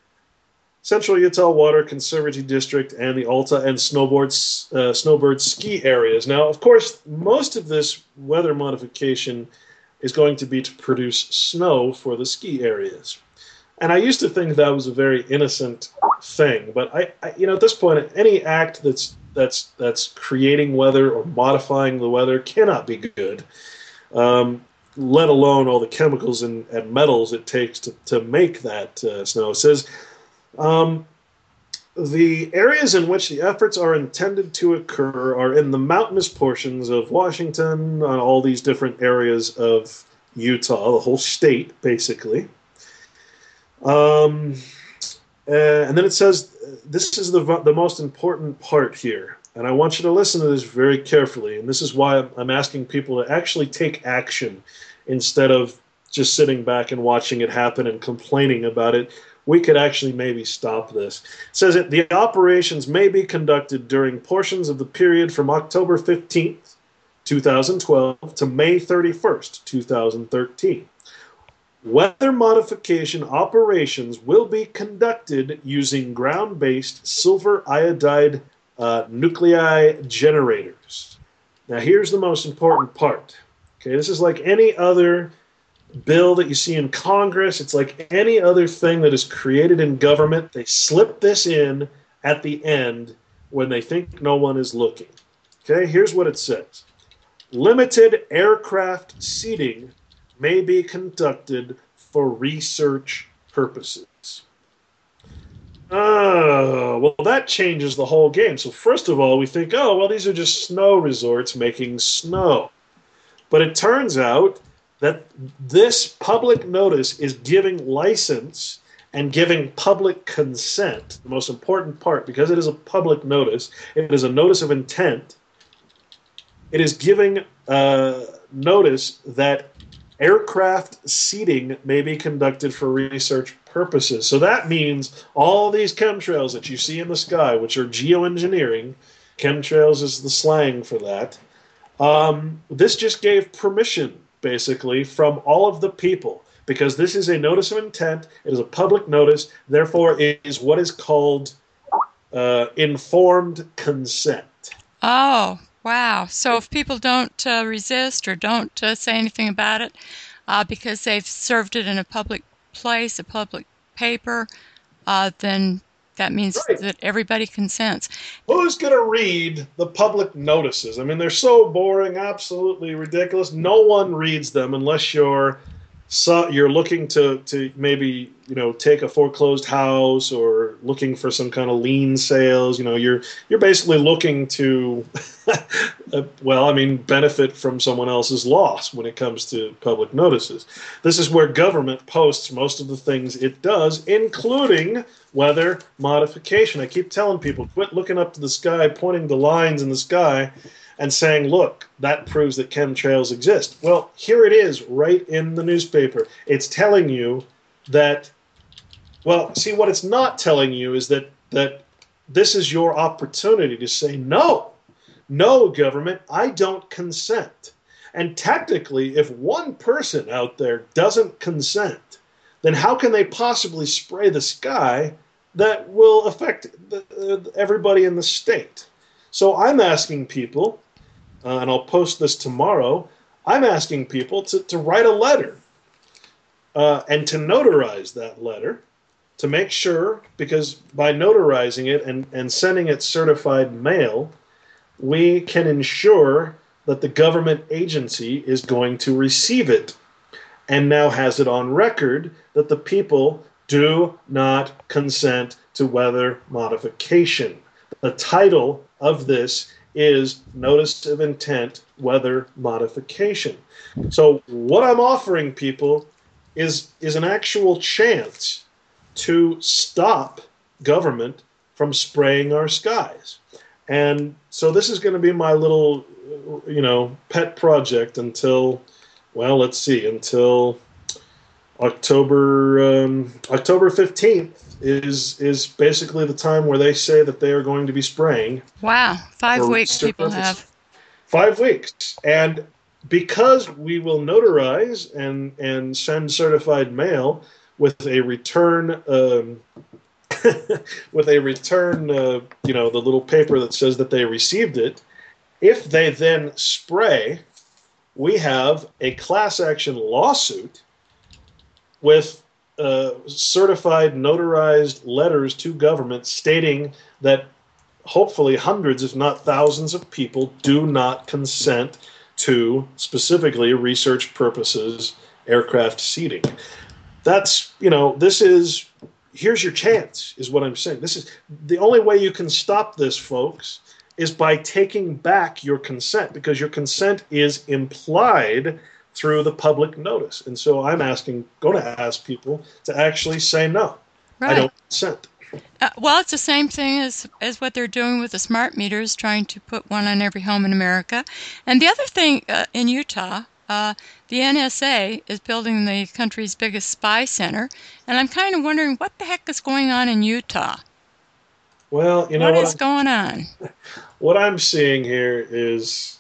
Central Utah Water Conservancy District and the Alta and Snowboard, uh, Snowbird ski areas. Now, of course, most of this weather modification is going to be to produce snow for the ski areas. And I used to think that was a very innocent thing, but I, I you know, at this point, any act that's that's that's creating weather or modifying the weather cannot be good. Um, let alone all the chemicals and, and metals it takes to, to make that uh, snow. It says, Um, the areas in which the efforts are intended to occur are in the mountainous portions of Washington, uh, all these different areas of Utah, the whole state, basically. Um, and then it says, this is the, the most important part here, and I want you to listen to this very carefully, and this is why I'm asking people to actually take action instead of just sitting back and watching it happen and complaining about it. We could actually maybe stop this. It says that the operations may be conducted during portions of the period from October fifteenth, twenty twelve to May thirty-first, twenty thirteen. Weather modification operations will be conducted using ground-based silver iodide uh, nuclei generators. Now here's the most important part. Okay, this is like any other bill that you see in Congress. It's like any other thing that is created in government. They slip this in at the end when they think no one is looking. Okay, here's what it says. Limited aircraft seating may be conducted for research purposes. Oh, well, that changes the whole game. So first of all, we think, oh, well, these are just snow resorts making snow. But it turns out that this public notice is giving license and giving public consent, the most important part, because it is a public notice, it is a notice of intent, it is giving uh, notice that aircraft seating may be conducted for research purposes. So that means all these chemtrails that you see in the sky, which are geoengineering, chemtrails is the slang for that, um, this just gave permission basically, from all of the people, because this is a notice of intent. It is a public notice. Therefore, it is what is called uh, informed consent. Oh, wow. So if people don't uh, resist or don't uh, say anything about it uh, because they've served it in a public place, a public paper, uh, then that means Right. that everybody consents. Who's going to read the public notices? I mean, they're so boring, absolutely ridiculous. No one reads them unless you're so you're looking to, to maybe, you know, take a foreclosed house or looking for some kind of lien sales. You know, you're you're basically looking to, uh, well, I mean, benefit from someone else's loss when it comes to public notices. This is where government posts most of the things it does, including weather modification. I keep telling people, quit looking up to the sky, pointing to lines in the sky, and saying, look, that proves that chemtrails exist. Well, here it is right in the newspaper. It's telling you that, well, see, what it's not telling you is that, that this is your opportunity to say, no, no, government, I don't consent. And technically, if one person out there doesn't consent, then how can they possibly spray the sky that will affect the, uh, everybody in the state? So I'm asking people, uh, and I'll post this tomorrow, I'm asking people to, to write a letter uh, and to notarize that letter to make sure, because by notarizing it and, and sending it certified mail, we can ensure that the government agency is going to receive it and now has it on record that the people do not consent to weather modification. The title of this is Notice of Intent Weather Modification. So what I'm offering people is, is an actual chance to stop government from spraying our skies. And so this is going to be my little, you know, pet project until, well, let's see, until October um, October fifteenth is is basically the time where they say that they are going to be spraying. Wow, five weeks people have. Five weeks. And because we will notarize and, and send certified mail with a return, um, with a return, uh, you know, the little paper that says that they received it, if they then spray, we have a class action lawsuit with uh, certified notarized letters to government stating that hopefully hundreds, if not thousands of people do not consent to specifically research purposes aircraft seating. That's, you know, this is, here's your chance, is what I'm saying. This is the only way you can stop this, folks, is by taking back your consent, because your consent is implied through the public notice. And so I'm asking, going to ask people to actually say no. Right. I don't consent. Uh, well, it's the same thing as, as what they're doing with the smart meters, trying to put one on every home in America. And the other thing uh, in Utah, uh, the N S A is building the country's biggest spy center, and I'm kind of wondering what the heck is going on in Utah. Well, you know what, what is I'm, going on? What I'm seeing here is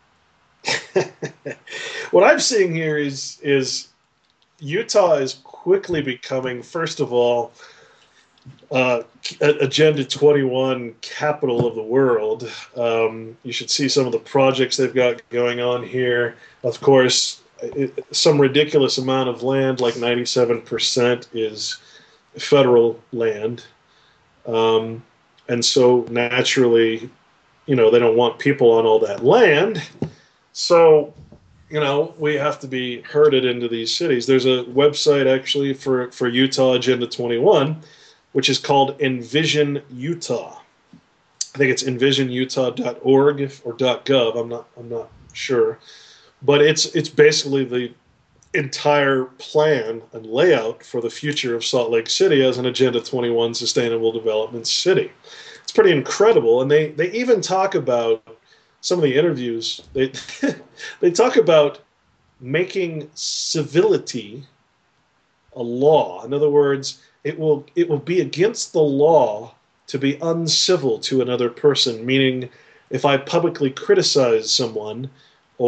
what I'm seeing here is is Utah is quickly becoming, first of all, uh, Agenda twenty-one capital of the world. Um, you should see some of the projects they've got going on here. Of course, it, some ridiculous amount of land, like ninety-seven percent, is federal land. Um, and so naturally, you know, they don't want people on all that land. So, you know, we have to be herded into these cities. There's a website actually for, for Utah Agenda twenty-one, which is called Envision Utah. I think it's envision utah dot org or .gov. I'm not I'm not sure, but it's it's basically the entire plan and layout for the future of Salt Lake City as an Agenda twenty-one sustainable development city. It's pretty incredible, and they they even talk about some of the interviews. They they talk about making civility a law. In other words, it will it will be against the law to be uncivil to another person, meaning if I publicly criticize someone or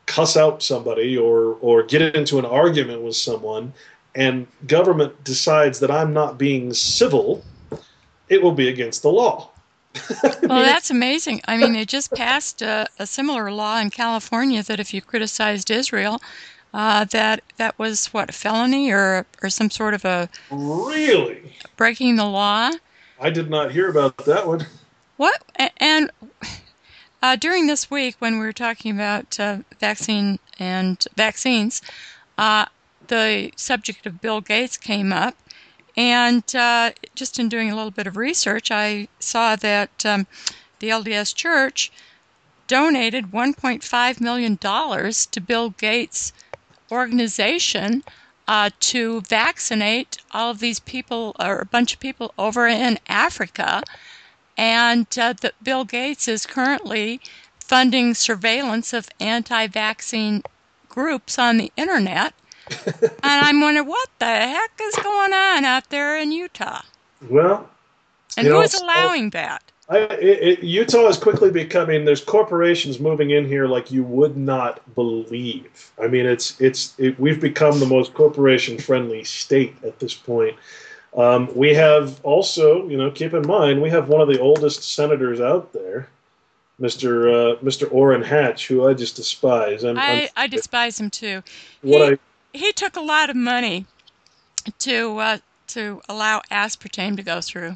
cuss out somebody or or get into an argument with someone, and government decides that I'm not being civil, it will be against the law. Well, that's amazing. I mean, they just passed a, a similar law in California that if you criticized Israel, uh, that that was what, a felony or or some sort of a Really? breaking the law. I did not hear about that one. What and uh, during this week when we were talking about uh, vaccine and vaccines, uh, the subject of Bill Gates came up. And uh, just in doing a little bit of research, I saw that um, the L D S Church donated one point five million dollars to Bill Gates' organization uh, to vaccinate all of these people, or a bunch of people over in Africa. And uh, the, Bill Gates is currently funding surveillance of anti-vaccine groups on the internet. And I'm wondering, what the heck is going on out there in Utah? Well, and who is allowing that? I, it, it, Utah is quickly becoming. There's corporations moving in here like you would not believe. I mean, it's it's it, we've become the most corporation-friendly state at this point. Um, we have also, you know, keep in mind, we have one of the oldest senators out there, Mister Uh, Mister Orrin Hatch, who I just despise. I'm, I I'm, I despise him too. What he, I he took a lot of money to uh, to allow aspartame to go through.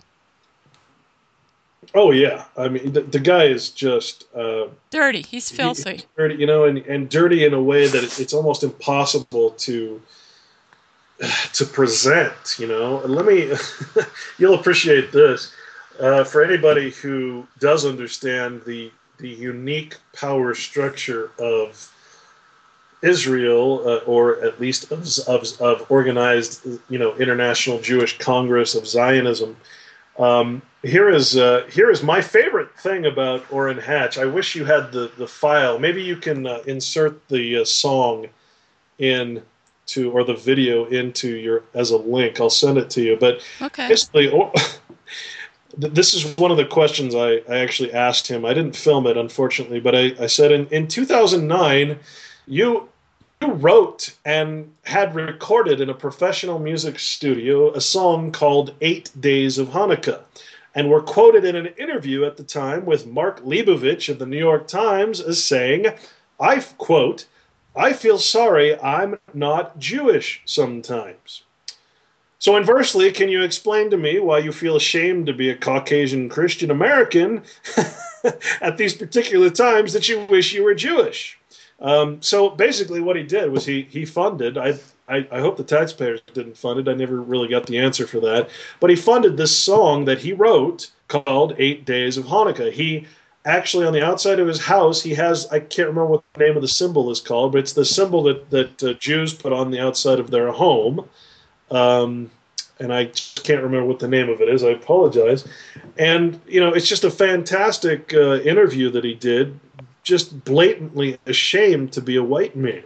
Oh yeah, I mean the, the guy is just uh, dirty. He's filthy. He's dirty, you know, and, and dirty in a way that it's almost impossible to to present. You know, and let me. You'll appreciate this. Uh, for anybody who does understand the the unique power structure of Israel, uh, or at least of, of, of organized, you know, International Jewish Congress of Zionism. Um, here is uh, here is my favorite thing about Orrin Hatch. I wish you had the, the file. Maybe you can uh, insert the uh, song in to or the video into your as a link. I'll send it to you. But okay. basically, or, this is one of the questions I, I actually asked him. I didn't film it, unfortunately, but I, I said in, in two thousand nine, you you wrote and had recorded in a professional music studio a song called Eight Days of Hanukkah, and were quoted in an interview at the time with Mark Leibovich of the New York Times as saying, I quote, "I feel sorry I'm not Jewish sometimes." So inversely, can you explain to me why you feel ashamed to be a Caucasian Christian American at these particular times that you wish you were Jewish? Um, so basically what he did was he he funded, I, I, I hope the taxpayers didn't fund it, I never really got the answer for that, but he funded this song that he wrote called Eight Days of Hanukkah. He actually, on the outside of his house, he has, I can't remember what the name of the symbol is called, but it's the symbol that, that uh, Jews put on the outside of their home. Um, and I can't remember what the name of it is. I apologize. And, you know, it's just a fantastic uh, interview that he did, just blatantly ashamed to be a white man.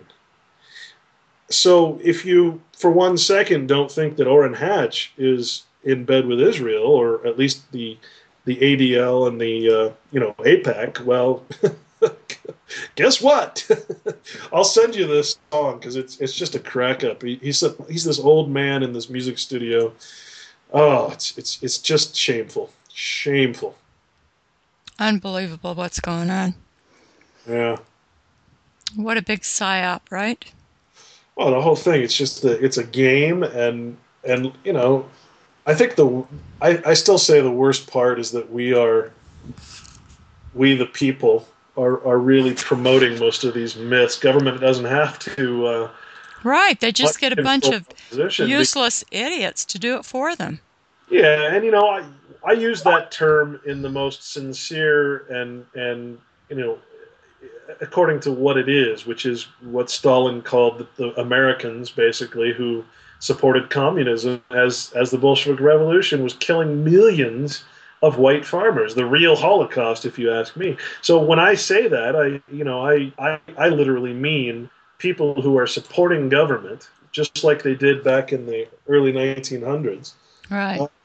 So if you, for one second, don't think that Orrin Hatch is in bed with Israel, or at least the the A D L and the, uh, you know, AIPAC, well, guess what? I'll send you this song because it's it's just a crack up. He, he's a, he's this old man in this music studio. Oh, it's it's it's just shameful, shameful. Unbelievable what's going on. Yeah. What a big psyop, right? Well, the whole thing, it's just the, it's a game, and and you know, I think the I, I still say the worst part is that we are we the people are are really promoting most of these myths. Government doesn't have to. Uh, right, they just get a bunch of useless idiots to do it for them. Yeah, and you know, I I use that term in the most sincere and and you know, according to what it is, which is what Stalin called the, the Americans, basically, who supported communism as as the Bolshevik Revolution was killing millions of white farmers, the real Holocaust, if you ask me. So when I say that, I you know I I, I literally mean people who are supporting government, just like they did back in the early nineteen hundreds. Right. Uh,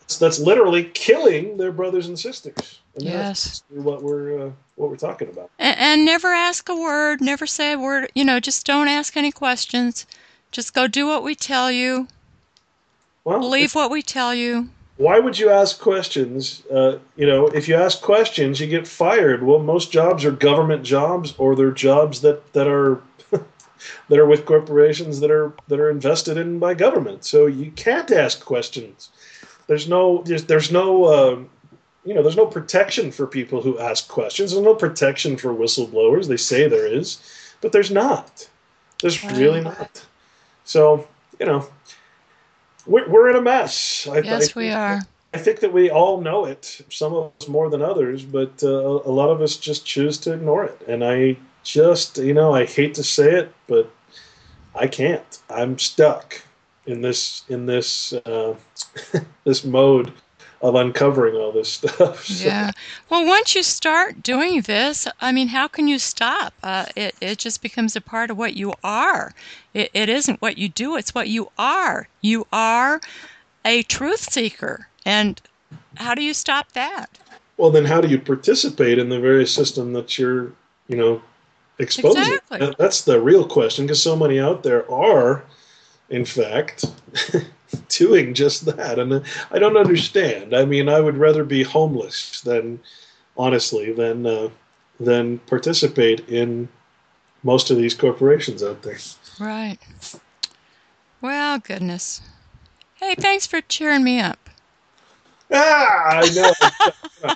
that's that's literally killing their brothers and sisters. And Yes. that's what we're uh, what we're talking about. And, and never ask a word, never say a word. You know, just don't ask any questions. Just go do what we tell you. Well, Believe if, what we tell you. why would you ask questions? Uh, you know, if you ask questions, you get fired. Well, most jobs are government jobs, or they're jobs that that are that are with corporations that are that are invested in by government. So you can't ask questions. There's no there's, there's no uh, you know there's no protection for people who ask questions. There's no protection for whistleblowers. They say there is, but there's not. There's really Right. not. So you know we're we're in a mess. I, I Yes, we think are. I think that we all know it. Some of us more than others, but uh, a lot of us just choose to ignore it. And I just you know I hate to say it, but I can't. I'm stuck in this in this uh, this mode of uncovering all this stuff. So, Yeah. Well, once you start doing this, I mean, how can you stop? Uh, it it just becomes a part of what you are. It it isn't what you do; it's what you are. You are a truth seeker, and how do you stop that? well, then how do you participate in the very system that you're, you know, exposing? Exactly. That, that's the real question, because so many out there are, in fact, doing just that, and I don't understand. I mean, I would rather be homeless than, honestly, than uh, than participate in most of these corporations out there. Right. Well, goodness. Hey, thanks for cheering me up. Ah, I know.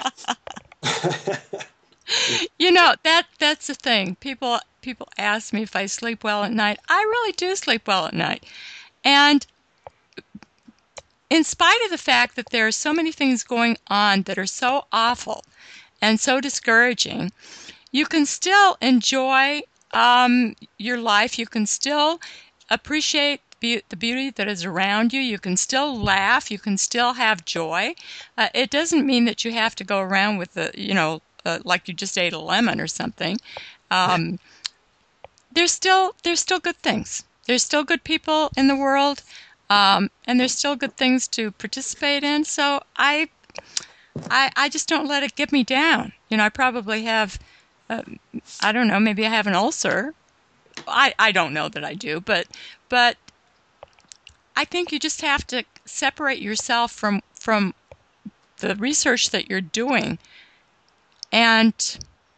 You know, that that's the thing. People people ask me if I sleep well at night. I really do sleep well at night. And in spite of the fact that there are so many things going on that are so awful and so discouraging, you can still enjoy um, your life. You can still appreciate be- the beauty that is around you. You can still laugh. You can still have joy. Uh, it doesn't mean that you have to go around with the, you know, uh, like you just ate a lemon or something. Um, there's still there's still good things. There's still good people in the world, um, and there's still good things to participate in. So I, I, I just don't let it get me down. You know, I probably have, uh, I don't know, maybe I have an ulcer. I, I don't know that I do, but but I think you just have to separate yourself from from the research that you're doing, and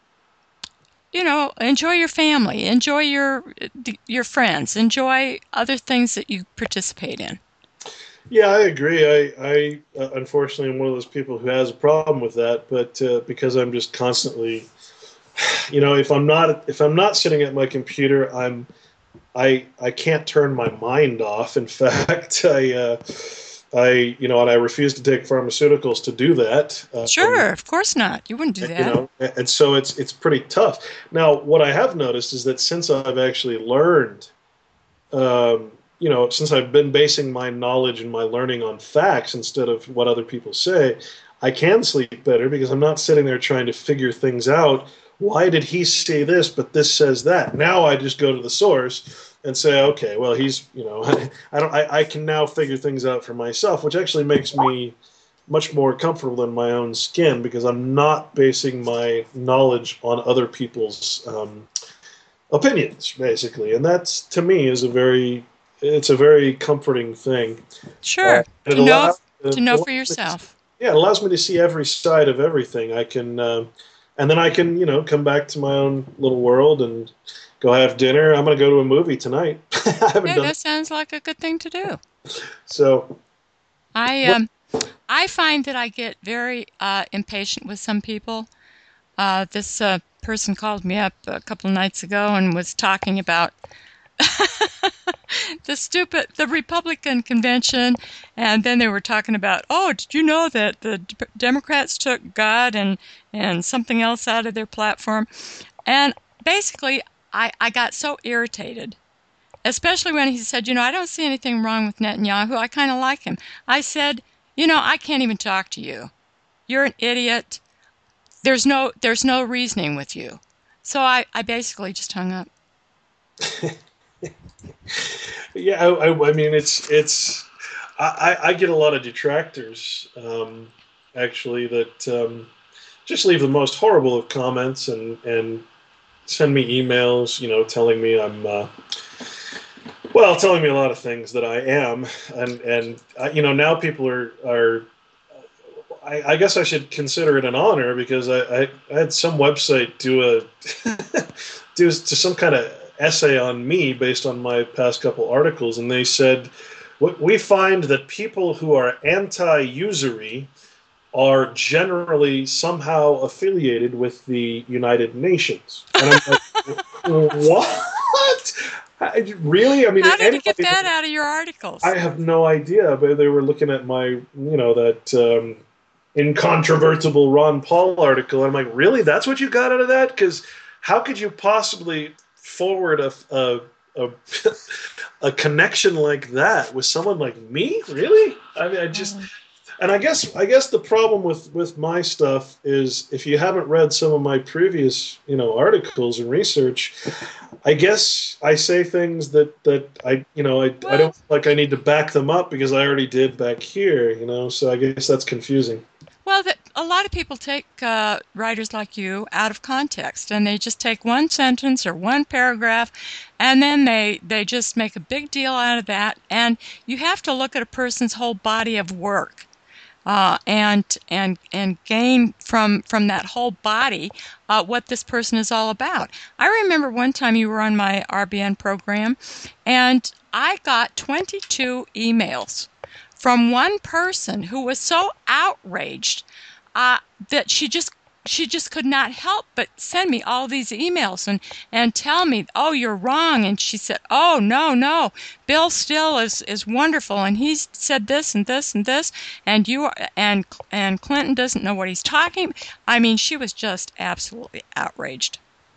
you know, enjoy your family, enjoy your your friends, enjoy other things that you participate in. Yeah, I agree. I, I uh, unfortunately am one of those people who has a problem with that, but uh, because I'm just constantly, you know, if I'm not if I'm not sitting at my computer, I'm I I can't turn my mind off. In fact, I uh, I you know, and I refuse to take pharmaceuticals to do that. Um, Sure, of course not. You wouldn't do you that. know, and so it's it's pretty tough. Now, what I have noticed is that since I've actually learned um, you know, since I've been basing my knowledge and my learning on facts instead of what other people say, I can sleep better because I'm not sitting there trying to figure things out. Why did he say this, but this says that? Now I just go to the source and say, okay, well, he's, you know, I don't, I, I can now figure things out for myself, which actually makes me much more comfortable in my own skin because I'm not basing my knowledge on other people's um, opinions, basically, and that's to me is a very it's a very comforting thing. Uh, Sure, it to know allows to it know allows for me to, yourself. yeah, it allows me to see every side of everything. I can, uh, and then I can you know come back to my own little world and go have dinner. I'm going to go to a movie tonight. I haven't Hey, done that sounds like a good thing to do. that. So I what? um I find that I get very uh, impatient with some people. Uh, this uh, person called me up a couple of nights ago and was talking about the stupid the Republican convention, and then they were talking about, oh, did you know that the D- Democrats took God and and something else out of their platform? And basically, I I got so irritated, especially when he said, you know, I don't see anything wrong with Netanyahu. I kind of like him. I said, you know, I can't even talk to you. You're an idiot. There's no there's no reasoning with you. So I I basically just hung up. Yeah, I, I, I mean it's it's I, I get a lot of detractors, um, actually, that um, just leave the most horrible of comments and and send me emails, you know, telling me I'm uh, well, telling me a lot of things that I am, and and uh, you know now people are are. I, I guess I should consider it an honor because I, I, I had some website do a do to some kind of essay on me based on my past couple articles, and they said we find that people who are anti-usury are generally somehow affiliated with the United Nations. And I'm like, what? I, really? I mean, How did you get anybody, that out of your articles? I have no idea, but they were looking at my, you know, that um, incontrovertible Ron Paul article. And I'm like, really? That's what you got out of that? Because how could you possibly forward a, a, a, a connection like that with someone like me? Really? I mean, I just... And I guess I guess the problem with, with my stuff is if you haven't read some of my previous, you know, articles and research, I guess I say things that, that I you know I, Well, I don't feel like I need to back them up because I already did back here, you know. So I guess that's confusing. Well, that, a lot of people take uh, writers like you out of context, and they just take one sentence or one paragraph, and then they they just make a big deal out of that. And you have to look at a person's whole body of work. Uh, and and and gain from from that whole body uh, what this person is all about. I remember one time you were on my R B N program, and I got twenty-two emails from one person who was so outraged uh, that she just she just could not help but send me all these emails and, and tell me, oh, you're wrong. And she said, oh, no, no, Bill Still is, is wonderful, and he's said this and this and this, and you are, and and Clinton doesn't know what he's talking. I mean, she was just absolutely outraged.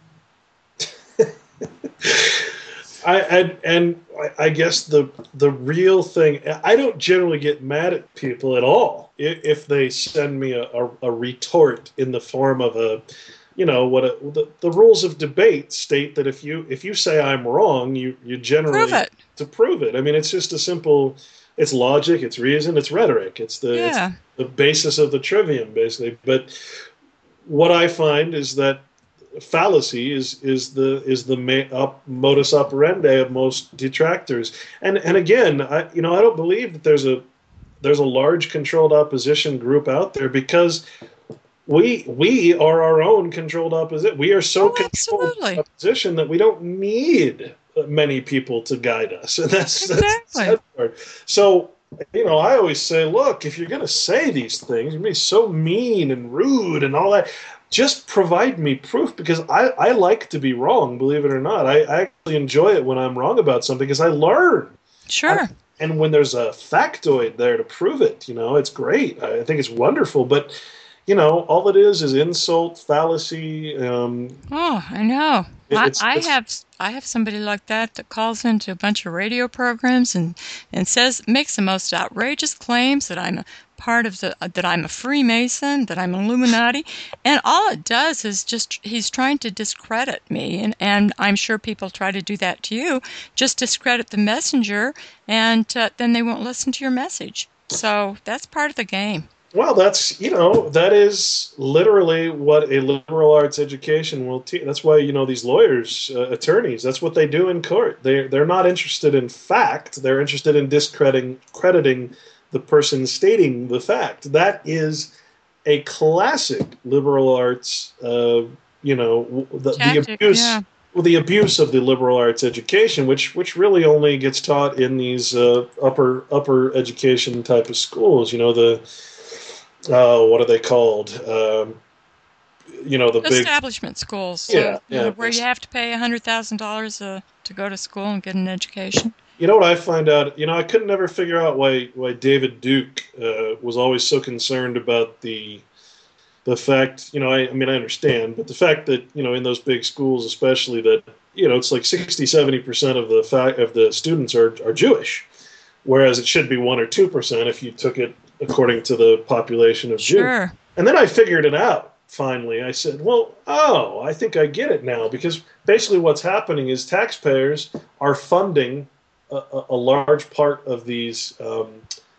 I, I and I guess the the real thing, I don't generally get mad at people at all if they send me a, a, a retort in the form of a, you know, what a, the, the rules of debate state that if you if you say I'm wrong, you you generally Prove it. to prove it. I mean, it's just a simple, it's logic, it's reason, it's rhetoric, it's the Yeah. it's the basis of the trivium basically. But what I find is that fallacy is is the is the ma- up, modus operandi of most detractors. And and again, I you know I don't believe that there's a there's a large controlled opposition group out there because we we are our own controlled opposition. We are so Oh, controlled absolutely. opposition that we don't need many people to guide us, and that's that's the Exactly. sad part. So. You know, I always say, look, if you're going to say these things, you're going to be so mean and rude and all that, just provide me proof because I, I like to be wrong, believe it or not. I, I actually enjoy it when I'm wrong about something because I learn. Sure. I, and when there's a factoid there to prove it, you know, it's great. I think it's wonderful. But, you know, all it is is insult, fallacy. Um, Oh, I know. it, I, it's, I it's have I have somebody like that that calls into a bunch of radio programs and, and says makes the most outrageous claims that I'm a part of the that I'm a Freemason, that I'm Illuminati, and all it does is just he's trying to discredit me, and, and I'm sure people try to do that to you, just discredit the messenger, and uh, then they won't listen to your message. So that's part of the game. Well, that's, you know, that is literally what a liberal arts education will teach. That's why, you know, these lawyers, uh, attorneys, that's what they do in court. They they're not interested in fact. They're interested in discrediting crediting the person stating the fact. That is a classic liberal arts, uh, you know, the, the Tactic, abuse. yeah. Well, the abuse of the liberal arts education, which which really only gets taught in these uh, upper upper education type of schools. You know, the uh, what are they called? Um, you know, the big Establishment schools, yeah uh, you yeah. know, where you have to pay a hundred thousand dollars uh, to go to school and get an education. You know what I find out? You know, I couldn't ever figure out why why David Duke uh, was always so concerned about the the fact. You know, I, I mean, I understand, but the fact that, you know, in those big schools, especially, that, you know, it's like sixty, seventy percent of the fact of the students are are Jewish, whereas it should be one or two percent if you took it according to the population of Jews. Sure. And then I figured it out. Finally, I said, well, oh, I think I get it now, because basically what's happening is taxpayers are funding a, a large part of these um,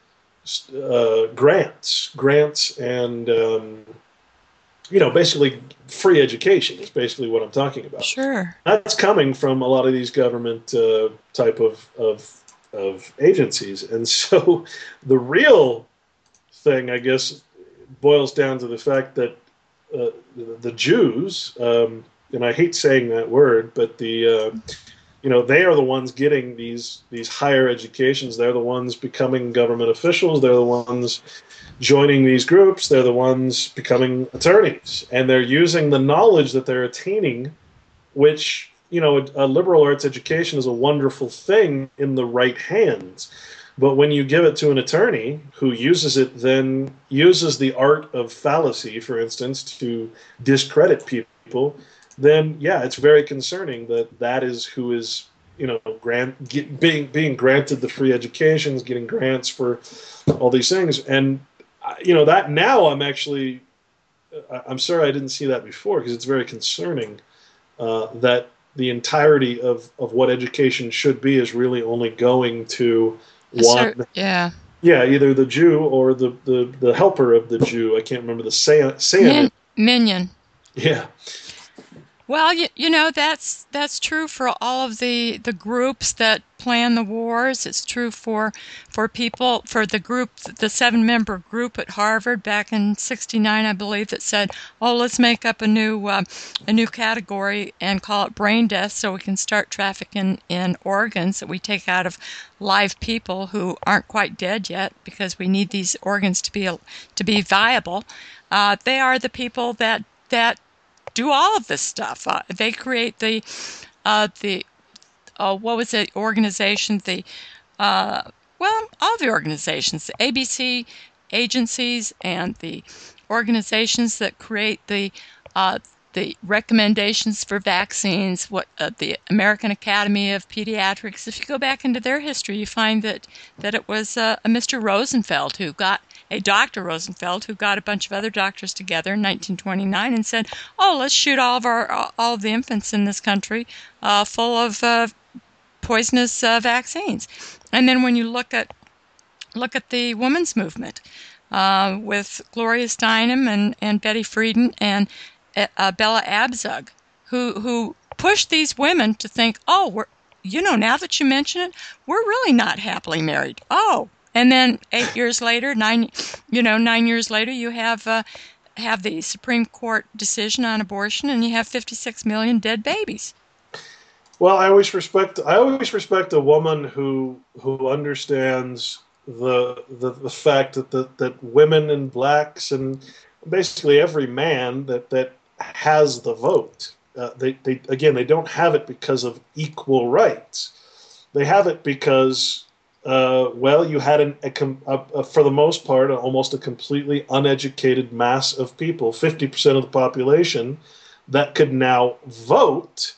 uh, grants, grants, and um, you know, basically free education is basically what I'm talking about. Sure. That's coming from a lot of these government uh, type of, of of agencies, and so the real thing, I guess, boils down to the fact that uh, the, the Jews, um, and I hate saying that word, but the uh, you know, they are the ones getting these these higher educations. They're the ones becoming government officials. They're the ones joining these groups. They're the ones becoming attorneys, and they're using the knowledge that they're attaining, which, you know, a, a liberal arts education is a wonderful thing in the right hands. But when you give it to an attorney who uses it, then uses the art of fallacy, for instance, to discredit people, then yeah, it's very concerning that that is who is, you know, grant get, being being granted the free educations, getting grants for all these things, and you know that now I'm actually, I'm sorry I didn't see that before, because it's very concerning uh, that the entirety of of what education should be is really only going to one. Cer- yeah. Yeah, either the Jew or the, the, the helper of the Jew. I can't remember the say, saying Min- it. minion. Yeah. Well, you, you know, that's that's true for all of the, the groups that plan the wars. It's true for for people, for the group, the seven-member group at Harvard back in sixty-nine, I believe, that said, oh, let's make up a new uh, a new category and call it brain death so we can start trafficking in organs that we take out of live people who aren't quite dead yet, because we need these organs to be to be viable. Uh, they are the people that that do all of this stuff. Uh, they create the uh, the uh, what was it organization? The uh, well, all the organizations, the A B C agencies, and the organizations that create the uh, the recommendations for vaccines. What uh, the American Academy of Pediatrics. If you go back into their history, you find that that it was uh, a Mister Rosenfeld who got. A Doctor Rosenfeld who got a bunch of other doctors together in nineteen twenty-nine and said, "Oh, let's shoot all of our all of the infants in this country uh, full of uh, poisonous uh, vaccines." And then when you look at look at the women's movement uh, with Gloria Steinem and, and Betty Friedan and uh, Bella Abzug, who who pushed these women to think, "Oh, we're you know now that you mention it, we're really not happily married." Oh. And then eight years later, nine, you know, nine years later, you have uh, have the Supreme Court decision on abortion, and you have fifty-six million dead babies. Well, I always respect. I always respect a woman who who understands the the, the fact that, that that women and blacks and basically every man that that has the vote. Uh, they they again they don't have it because of equal rights. They have it because. Uh, well, you had an, a, a, a, for the most part, a, almost a completely uneducated mass of people, fifty percent of the population, that could now vote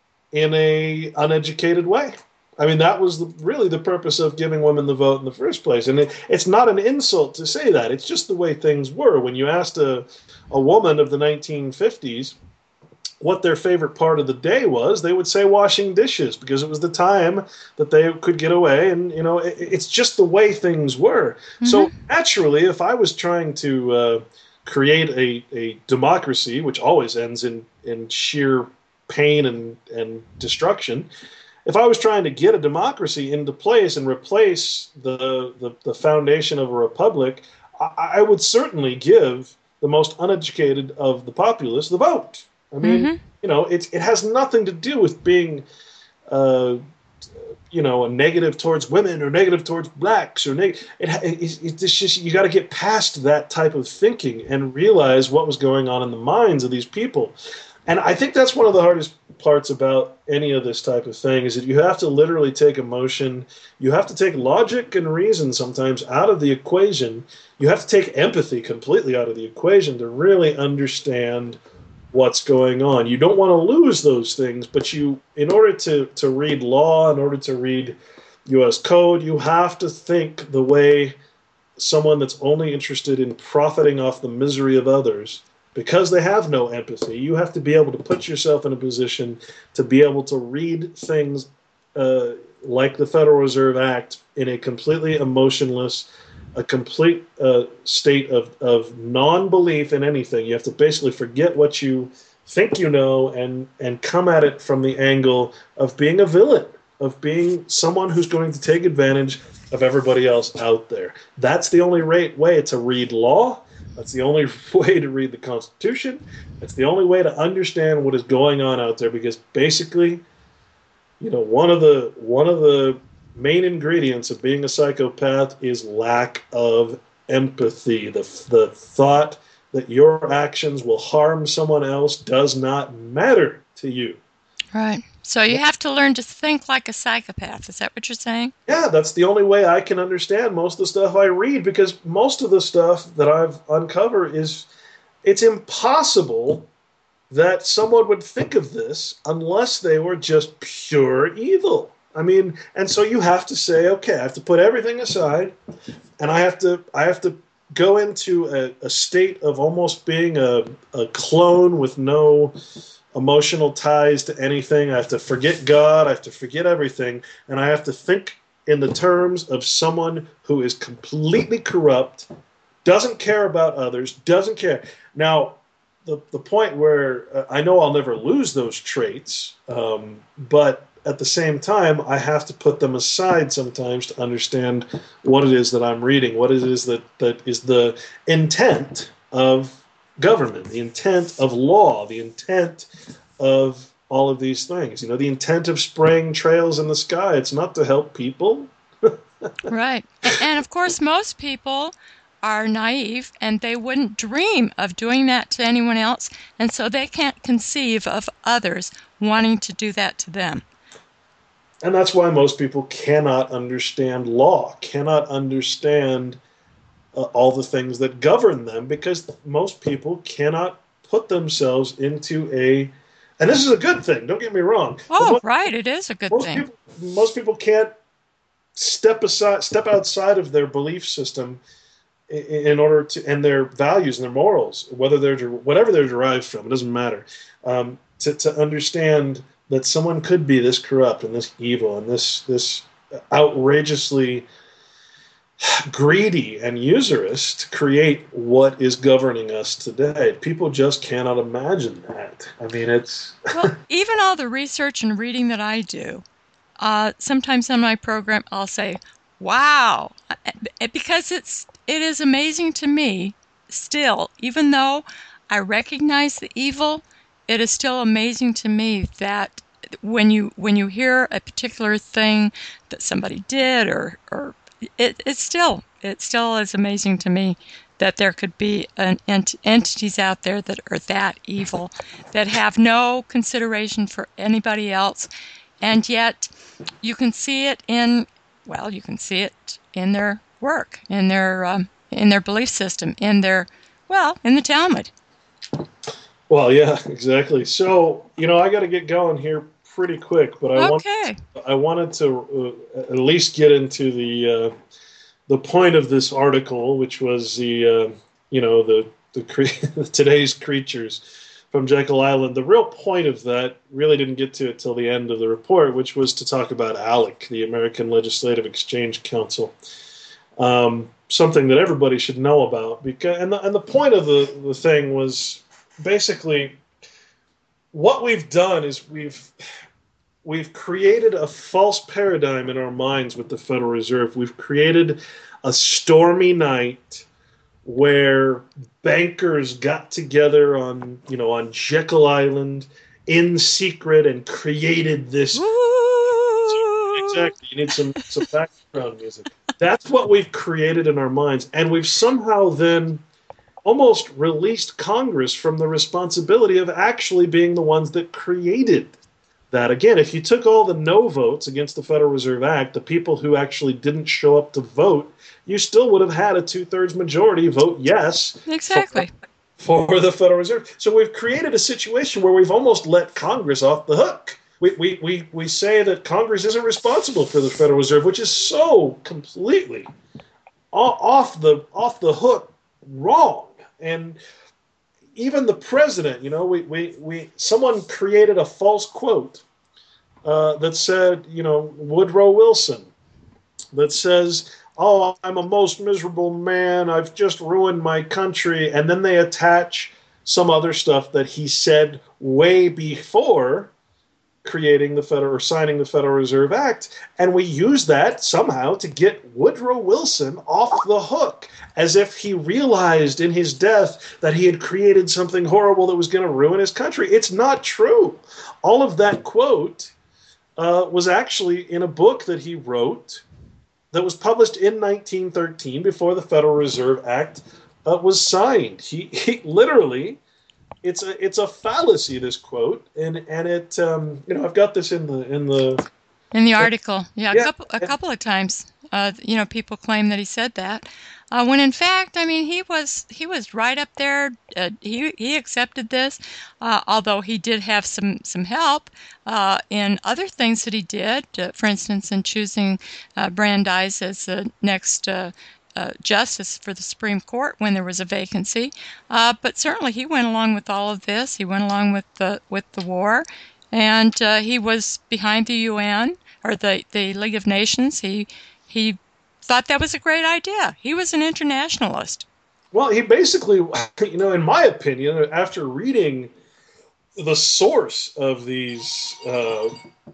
in a uneducated way. I mean, that was the, really the purpose of giving women the vote in the first place. And it, it's not an insult to say that. It's just the way things were. When you asked a, a woman of the nineteen fifties what their favorite part of the day was, they would say washing dishes, because it was the time that they could get away. And, you know, it, it's just the way things were. Mm-hmm. So naturally, if I was trying to uh, create a, a democracy, which always ends in, in sheer pain and, and destruction, if I was trying to get a democracy into place and replace the, the, the foundation of a republic, I, I would certainly give the most uneducated of the populace the vote. I mean, mm-hmm. you know, it's, it has nothing to do with being, uh, you know, a negative towards women or negative towards blacks or neg- it, it, it's just, you got to get past that type of thinking and realize what was going on in the minds of these people. And I think that's one of the hardest parts about any of this type of thing, is that you have to literally take emotion. You have to take logic and reason sometimes out of the equation. You have to take empathy completely out of the equation to really understand what's going on. You don't want to lose those things, but you, in order to, to read law, in order to read U S code, you have to think the way someone that's only interested in profiting off the misery of others, because they have no empathy. You have to be able to put yourself in a position to be able to read things uh, like the Federal Reserve Act in a completely emotionless a complete uh, state of, of non-belief in anything. You have to basically forget what you think you know and, and come at it from the angle of being a villain, of being someone who's going to take advantage of everybody else out there. That's the only right way to read law. That's the only way to read the Constitution. It's the only way to understand what is going on out there, because basically, you know, one of the one of the main ingredients of being a psychopath is lack of empathy. The the thought that your actions will harm someone else does not matter to you. Right. So you have to learn to think like a psychopath. Is that what you're saying? Yeah, that's the only way I can understand most of the stuff I read, because most of the stuff that I've uncovered is, it's impossible that someone would think of this unless they were just pure evil. I mean, and so you have to say, okay, I have to put everything aside, and I have to I have to go into a, a state of almost being a, a clone with no emotional ties to anything. I have to forget God. I have to forget everything, and I have to think in the terms of someone who is completely corrupt, doesn't care about others, doesn't care. Now, the the point where uh, I know I'll never lose those traits, um, but at the same time, I have to put them aside sometimes to understand what it is that I'm reading, what it is that, that is the intent of government, the intent of law, the intent of all of these things. You know, the intent of spraying trails in the sky, it's not to help people. Right. And of course, most people are naive, and they wouldn't dream of doing that to anyone else, and so they can't conceive of others wanting to do that to them. And that's why most people cannot understand law, cannot understand uh, all the things that govern them, because most people cannot put themselves into a, and this is a good thing, don't get me wrong. Oh, most, right, it is a good most thing. People, most people can't step aside, step outside of their belief system in, in order to, and their values and their morals, whether they're, whatever they're derived from, it doesn't matter, um, to, to understand that someone could be this corrupt and this evil and this this outrageously greedy and usurious to create what is governing us today. People just cannot imagine that. I mean, it's... Well, even all the research and reading that I do, uh, sometimes on my program I'll say, wow, because it's it is amazing to me still, even though I recognize the evil, it is still amazing to me that when you when you hear a particular thing that somebody did, or or it it's still it still is amazing to me that there could be an ent- entities out there that are that evil, that have no consideration for anybody else, and yet you can see it in well you can see it in their work, in their um, in their belief system, in their well in the Talmud. Well, yeah, exactly. So, you know, I got to get going here pretty quick, but I Okay. want I wanted to uh, at least get into the uh, the point of this article, which was the uh, you know the the cre- today's creatures from Jekyll Island. The real point of that really didn't get to it till the end of the report, which was to talk about ALEC, the American Legislative Exchange Council. Um, something that everybody should know about, because and the, and the point of the, the thing was basically what we've done is we've we've created a false paradigm in our minds with the Federal Reserve. We've created a stormy night where bankers got together on you know on Jekyll Island in secret and created this. Woo! Exactly. You need some some background music. That's what we've created in our minds, and we've somehow then almost released Congress from the responsibility of actually being the ones that created that. Again, if you took all the no votes against the Federal Reserve Act, the people who actually didn't show up to vote, you still would have had a two-thirds majority vote yes. Exactly. For, for the Federal Reserve. So we've created a situation where we've almost let Congress off the hook. We, we, we, we say that Congress isn't responsible for the Federal Reserve, which is so completely off the off the hook wrong. And even the president, you know, we, we, we someone created a false quote uh, that said, you know, Woodrow Wilson, that says, oh, I'm a most miserable man. I've just ruined my country. And then they attach some other stuff that he said way before creating the Federal or signing the Federal Reserve Act, and we use that somehow to get Woodrow Wilson off the hook, as if he realized in his death that he had created something horrible that was going to ruin his country. It's not true. All of that quote uh, was actually in a book that he wrote that was published in nineteen thirteen before the Federal Reserve Act uh, was signed. He, he literally it's a it's a fallacy, this quote, and and it um, you know I've got this in the in the in the article. Yeah, a yeah, couple a couple of times. Uh, you know, people claim that he said that, uh, when in fact, I mean, he was he was right up there. Uh, he he accepted this, uh, although he did have some some help uh, in other things that he did. Uh, for instance, in choosing uh, Brandeis as the next Uh, Uh, justice for the Supreme Court when there was a vacancy, uh, but certainly he went along with all of this. He went along with the with the war, and uh, he was behind the U N or the, the League of Nations. He he thought that was a great idea. He was an internationalist. well, he basically, you know, in my opinion, after reading the source of these uh,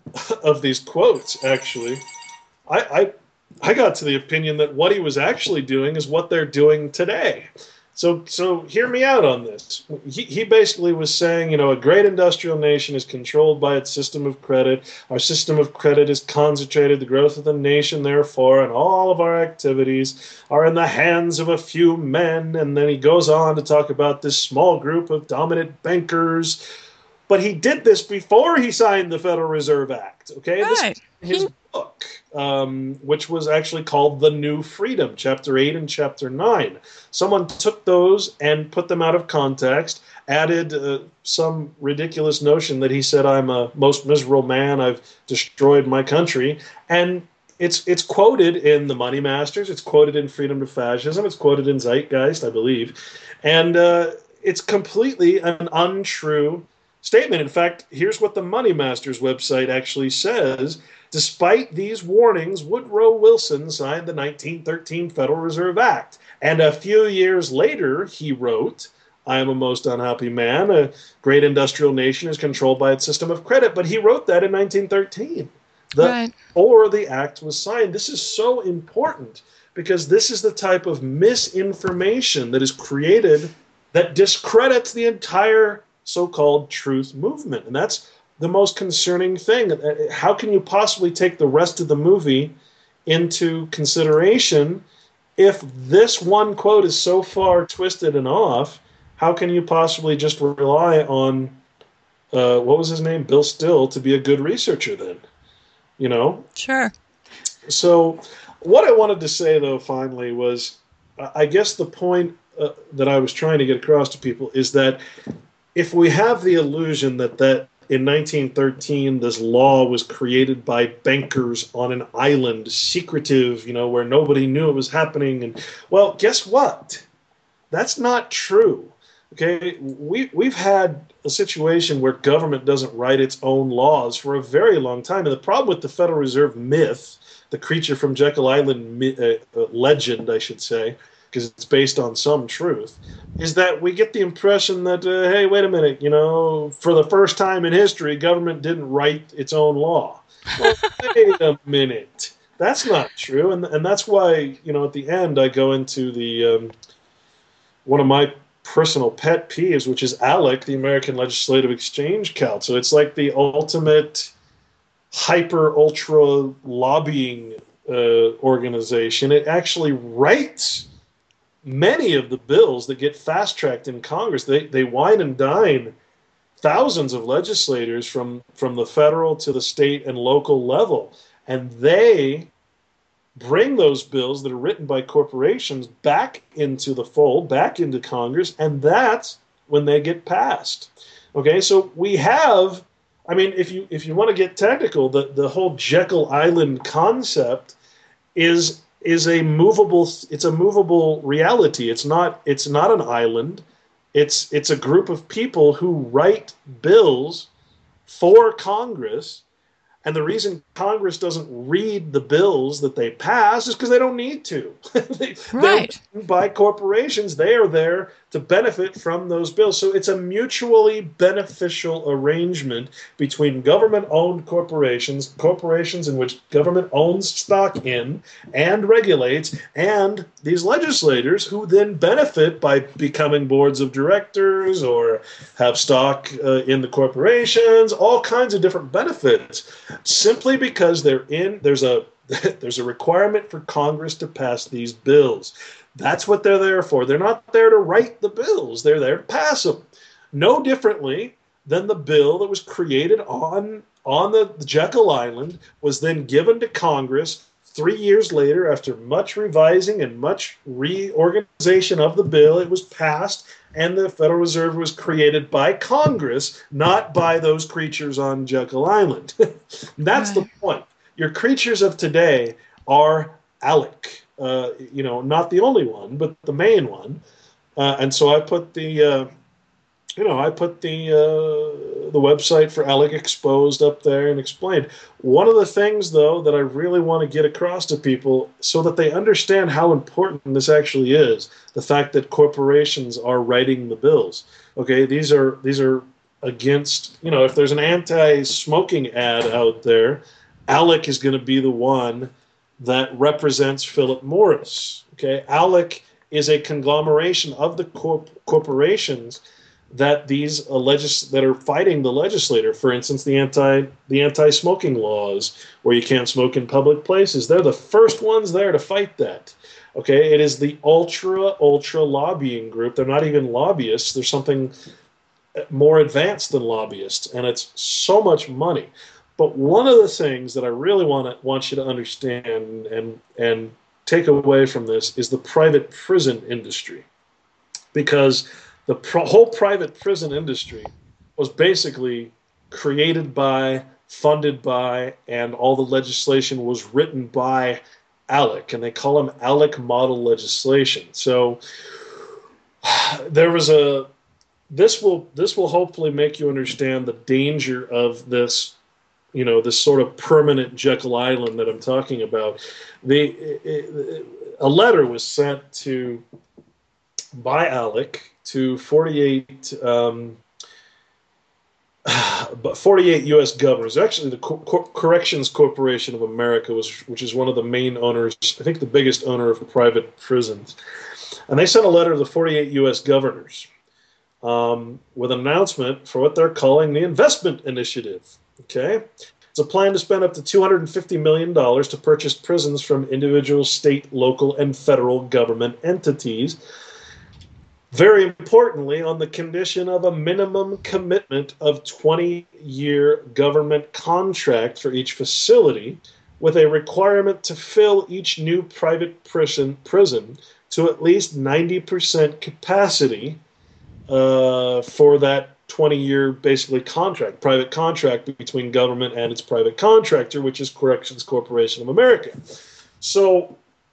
of these quotes, actually, I, I I got to the opinion that what he was actually doing is what they're doing today. So, so hear me out on this. He, he basically was saying, you know, a great industrial nation is controlled by its system of credit. Our system of credit is concentrated. The growth of the nation, therefore, and all of our activities are in the hands of a few men. And then he goes on to talk about this small group of dominant bankers. But he did this before he signed the Federal Reserve Act. Okay, Right. This is his book, um, which was actually called The New Freedom, Chapter eight and Chapter nine. Someone took those and put them out of context, added uh, some ridiculous notion that he said, I'm a most miserable man, I've destroyed my country, and it's it's quoted in The Money Masters, it's quoted in Freedom to Fascism, it's quoted in Zeitgeist, I believe, and uh, it's completely an untrue statement. In fact, here's what the Money Masters website actually says. Despite these warnings, Woodrow Wilson signed the nineteen thirteen Federal Reserve Act. And a few years later, he wrote, I am a most unhappy man. A great industrial nation is controlled by its system of credit. But he wrote that in nineteen thirteen. The, Right. Or the act was signed. This is so important because this is the type of misinformation that is created that discredits the entire so-called truth movement. And that's the most concerning thing. How can you possibly take the rest of the movie into consideration if this one quote is so far twisted and off? How can you possibly just rely on, uh, what was his name, Bill Still, to be a good researcher then? You know? Sure. So what I wanted to say, though, finally, was I guess the point uh, that I was trying to get across to people is that if we have the illusion that, that in nineteen thirteen this law was created by bankers on an island, secretive, you know, where nobody knew it was happening, and well, guess what? That's not true. Okay, we we've had a situation where government doesn't write its own laws for a very long time, and the problem with the Federal Reserve myth, the creature from Jekyll Island uh, legend, I should say, because it's based on some truth, is that we get the impression that, uh, hey, wait a minute, you know, for the first time in history, government didn't write its own law. Well, wait a minute. That's not true. And and that's why, you know, at the end, I go into the um, one of my personal pet peeves, which is ALEC, the American Legislative Exchange Council. It's like the ultimate hyper-ultra lobbying uh, organization. It actually writes many of the bills that get fast-tracked in Congress. They they wine and dine thousands of legislators from, from the federal to the state and local level, and they bring those bills that are written by corporations back into the fold, back into Congress, and that's when they get passed. Okay, so we have, I mean, if you if you want to get technical, the, the whole Jekyll Island concept is is a movable it's a movable reality. It's not it's not an island. It's it's a group of people who write bills for Congress, And the reason Congress doesn't read the bills that they pass is because they don't need to. they, they're Right. by corporations. They are there to benefit from those bills. So it's a mutually beneficial arrangement between government-owned corporations, corporations in which government owns stock in and regulates, and these legislators who then benefit by becoming boards of directors or have stock uh, in the corporations, all kinds of different benefits, simply because they're in, there's a there's a requirement for Congress to pass these bills. That's what they're there for. They're not there to write the bills. They're there to pass them. No differently than the bill that was created on, on the, the Jekyll Island was then given to Congress three years later after much revising and much reorganization of the bill. It was passed, and the Federal Reserve was created by Congress, not by those creatures on Jekyll Island. That's right. The point. Your creatures of today are ALEC. Uh, you know, not the only one, but the main one. Uh, and so I put the, uh, you know, I put the uh, the website for ALEC Exposed up there and explained. One of the things, though, that I really want to get across to people so that they understand how important this actually is, the fact that corporations are writing the bills. Okay, these are these are against, you know, if there's an anti-smoking ad out there, ALEC is going to be the one that represents Philip Morris. Okay, ALEC is a conglomeration of the corp- corporations that these uh, legis- that are fighting the legislator. For instance, the anti the anti-smoking laws, where you can't smoke in public places. They're the first ones there to fight that. Okay, it is the ultra ultra lobbying group. They're not even lobbyists. They're something more advanced than lobbyists, and it's so much money. But one of the things that I really want to, want you to understand and and take away from this is the private prison industry, because the pro- whole private prison industry was basically created by, funded by, and all the legislation was written by ALEC, and they call them ALEC model legislation. So there was a this will this will hopefully make you understand the danger of this. You know, this sort of permanent Jekyll Island that I'm talking about. The it, a letter was sent to by ALEC to forty-eight, um, but forty-eight U S governors. Actually, the Co- Co- Corrections Corporation of America was, which is one of the main owners, I think the biggest owner of private prisons, and they sent a letter to the forty-eight U S governors um, with an announcement for what they're calling the Investment Initiative. Okay, it's a plan to spend up to two hundred fifty million dollars to purchase prisons from individual state, local, and federal government entities. Very importantly, on the condition of a minimum commitment of twenty-year government contract for each facility, with a requirement to fill each new private prison, prison to at least ninety percent capacity uh, for that twenty-year, basically, contract, private contract between government and its private contractor, which is Corrections Corporation of America. So,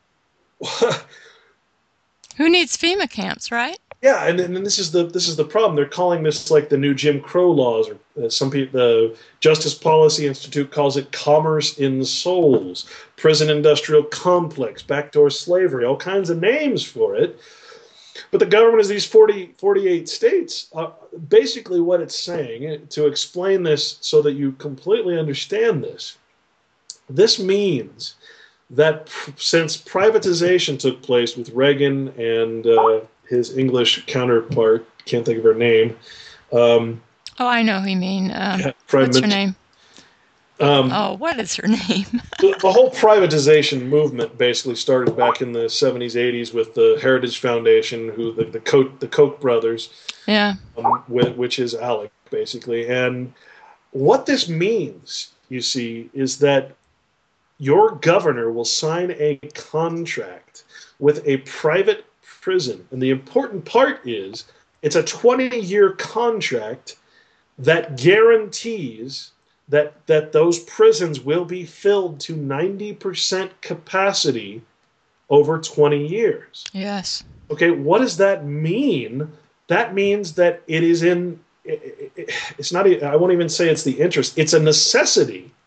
who needs FEMA camps, right? Yeah, and, and this is the this is the problem. They're calling this like the new Jim Crow laws, or uh, some people, the Justice Policy Institute calls it commerce in souls, prison industrial complex, backdoor slavery, all kinds of names for it. But the government is these forty, forty-eight states. Uh, basically what it's saying, to explain this so that you completely understand this, this means that pr- since privatization took place with Reagan and uh, his English counterpart, can't think of her name. Um, oh, I know who you mean. Um, yeah, what's her name? Um, oh, what is her name? the, the whole privatization movement basically started back in the seventies, eighties with the Heritage Foundation, who the the Koch, the Koch brothers, yeah, um, which, which is ALEC basically. And what this means, you see, is that your governor will sign a contract with a private prison, and the important part is it's a twenty-year contract that guarantees that that those prisons will be filled to ninety percent capacity over twenty years. Yes. Okay, what does that mean? That means that it is in, it, it, it's not, I won't even say it's the interest, it's a necessity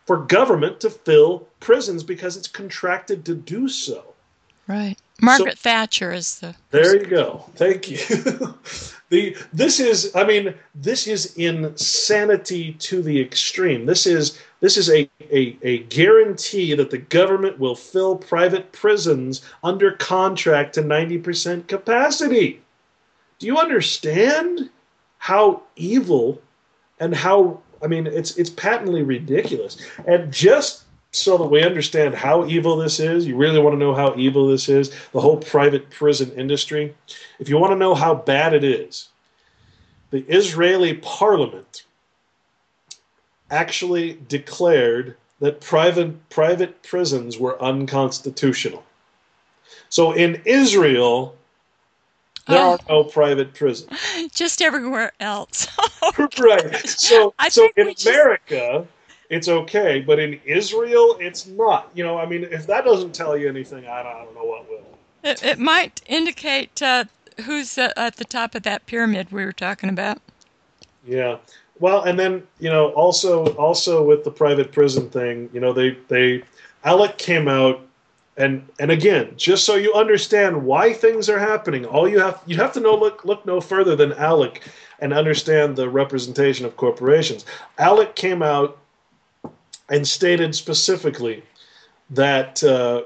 for government to fill prisons because it's contracted to do so. Right. Margaret so, Thatcher is the... There you go. Thank you. the This is, I mean, this is insanity to the extreme. This is this is a, a, a guarantee that the government will fill private prisons under contract to ninety percent capacity. Do you understand how evil and how, I mean, it's it's patently ridiculous. And just so that we understand how evil this is, you really want to know how evil this is, the whole private prison industry. If you want to know how bad it is, the Israeli parliament actually declared that private private prisons were unconstitutional. So in Israel, there oh. are no private prisons. Just everywhere else. Oh, right. So, so in America... Just... it's okay, but in Israel, it's not. You know, I mean, if that doesn't tell you anything, I don't, I don't know what will. It, it might indicate uh, who's uh, at the top of that pyramid we were talking about. Yeah. Well, and then, you know, also also with the private prison thing, you know, they, they ALEC came out, and and again, just so you understand why things are happening, all you have you have to know look look no further than ALEC and understand the representation of corporations. ALEC came out and stated specifically that uh,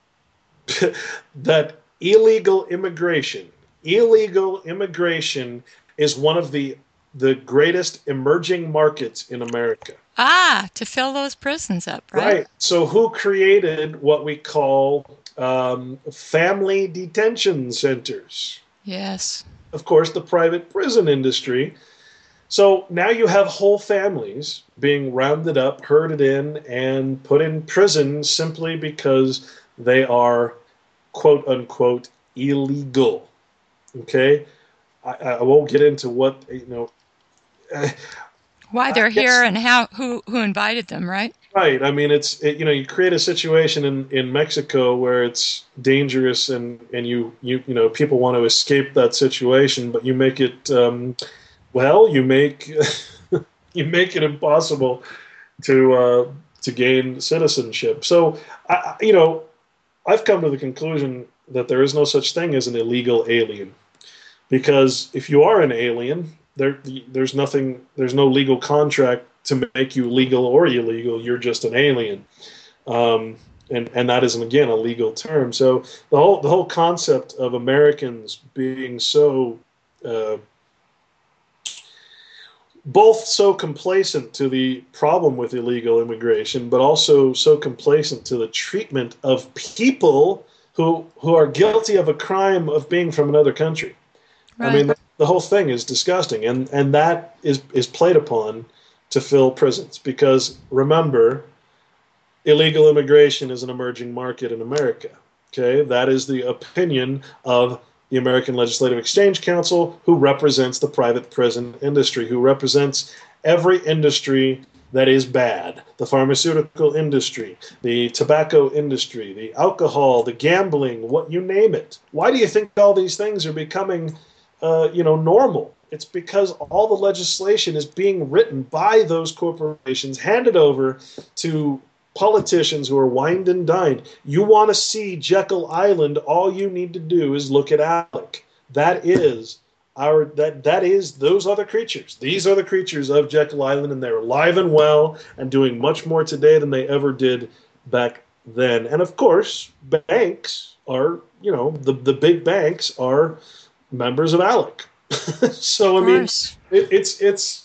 that illegal immigration, illegal immigration is one of the the greatest emerging markets in America. Ah, to fill those prisons up, right? Right. So who created what we call um, family detention centers? Yes. Of course, the private prison industry. So now you have whole families being rounded up, herded in, and put in prison simply because they are, quote unquote, illegal. Okay? I, I won't get into what, you know. Why they're here and how who who invited them, right? Right. I mean, it's it, you know, you create a situation in, in Mexico where it's dangerous and, and you, you you know people want to escape that situation, but you make it um, well, you make you make it impossible to uh, to gain citizenship. So I, you know, I've come to the conclusion that there is no such thing as an illegal alien, because if you are an alien, there there's nothing, there's no legal contract to make you legal or illegal. You're just an alien, um, and and that isn't, again, a legal term. So the whole the whole concept of Americans being so uh, both so complacent to the problem with illegal immigration, but also so complacent to the treatment of people who who are guilty of a crime of being from another country. Right. I mean, the, the whole thing is disgusting, and and that is is played upon to fill prisons, because remember, illegal immigration is an emerging market in America. Okay, that is the opinion of the American Legislative Exchange Council, who represents the private prison industry, who represents every industry that is bad: the pharmaceutical industry, the tobacco industry, the alcohol, the gambling, what you name it. Why do you think all these things are becoming, uh, you know, normal? It's because all the legislation is being written by those corporations, handed over to politicians who are wined and dined. You want to see Jekyll Island, all you need to do is look at ALEC. That is our that that is those other creatures. These are the creatures of Jekyll Island, and they're alive and well and doing much more today than they ever did back then. And of course, banks are, you know, the, the big banks are members of ALEC. So I mean, it, it's it's.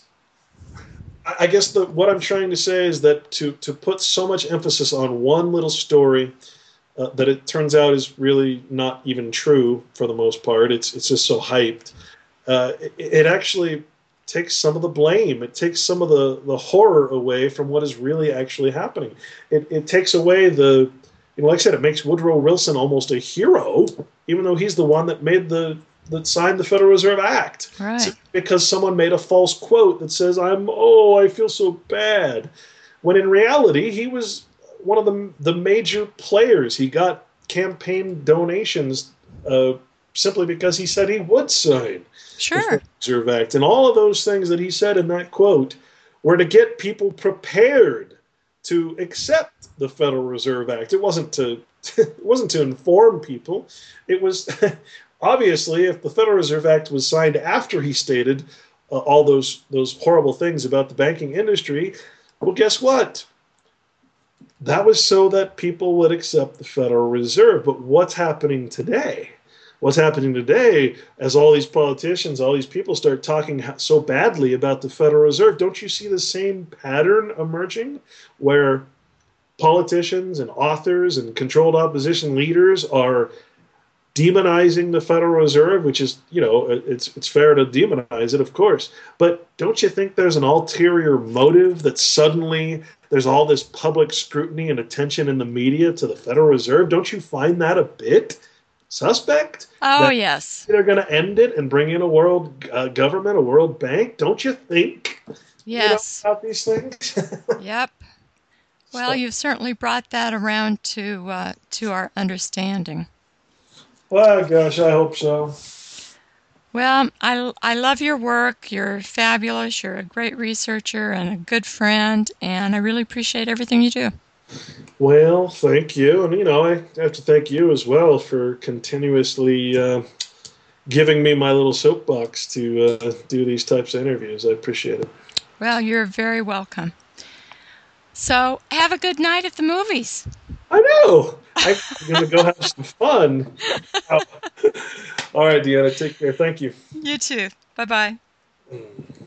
I guess the, what I'm trying to say is that to to put so much emphasis on one little story uh, that it turns out is really not even true for the most part. It's it's just so hyped. Uh, it, it actually takes some of the blame. It takes some of the, the horror away from what is really actually happening. It it takes away the, you know, like I said, it makes Woodrow Wilson almost a hero, even though he's the one that made the that signed the Federal Reserve Act. Right. Because someone made a false quote that says, I'm, oh, I feel so bad. When in reality, he was one of the, the major players. He got campaign donations uh, simply because he said he would sign sure. the Federal Reserve Act. And all of those things that he said in that quote were to get people prepared to accept the Federal Reserve Act. It wasn't to it wasn't to inform people. It was obviously, if the Federal Reserve Act was signed after he stated uh, all those those horrible things about the banking industry, well, guess what? That was so that people would accept the Federal Reserve. But what's happening today? What's happening today as all these politicians, all these people start talking so badly about the Federal Reserve? Don't you see the same pattern emerging where politicians and authors and controlled opposition leaders are demonizing the Federal Reserve, which is, you know, it's it's fair to demonize it, of course. But don't you think there's an ulterior motive that suddenly there's all this public scrutiny and attention in the media to the Federal Reserve? Don't you find that a bit suspect? Oh, that yes. They're going to end it and bring in a world uh, government, a world bank? Don't you think yes. you know, about these things? Yep. Well, So. you've certainly brought that around to uh, to our understanding. Well, gosh, I hope so. Well, I, I love your work. You're fabulous. You're a great researcher and a good friend, and I really appreciate everything you do. Well, thank you. And, you know, I have to thank you as well for continuously uh, giving me my little soapbox to uh, do these types of interviews. I appreciate it. Well, you're very welcome. So, have a good night at the movies. I know. I'm going to go have some fun. All right, Deanna, take care. Thank you. You too. Bye-bye.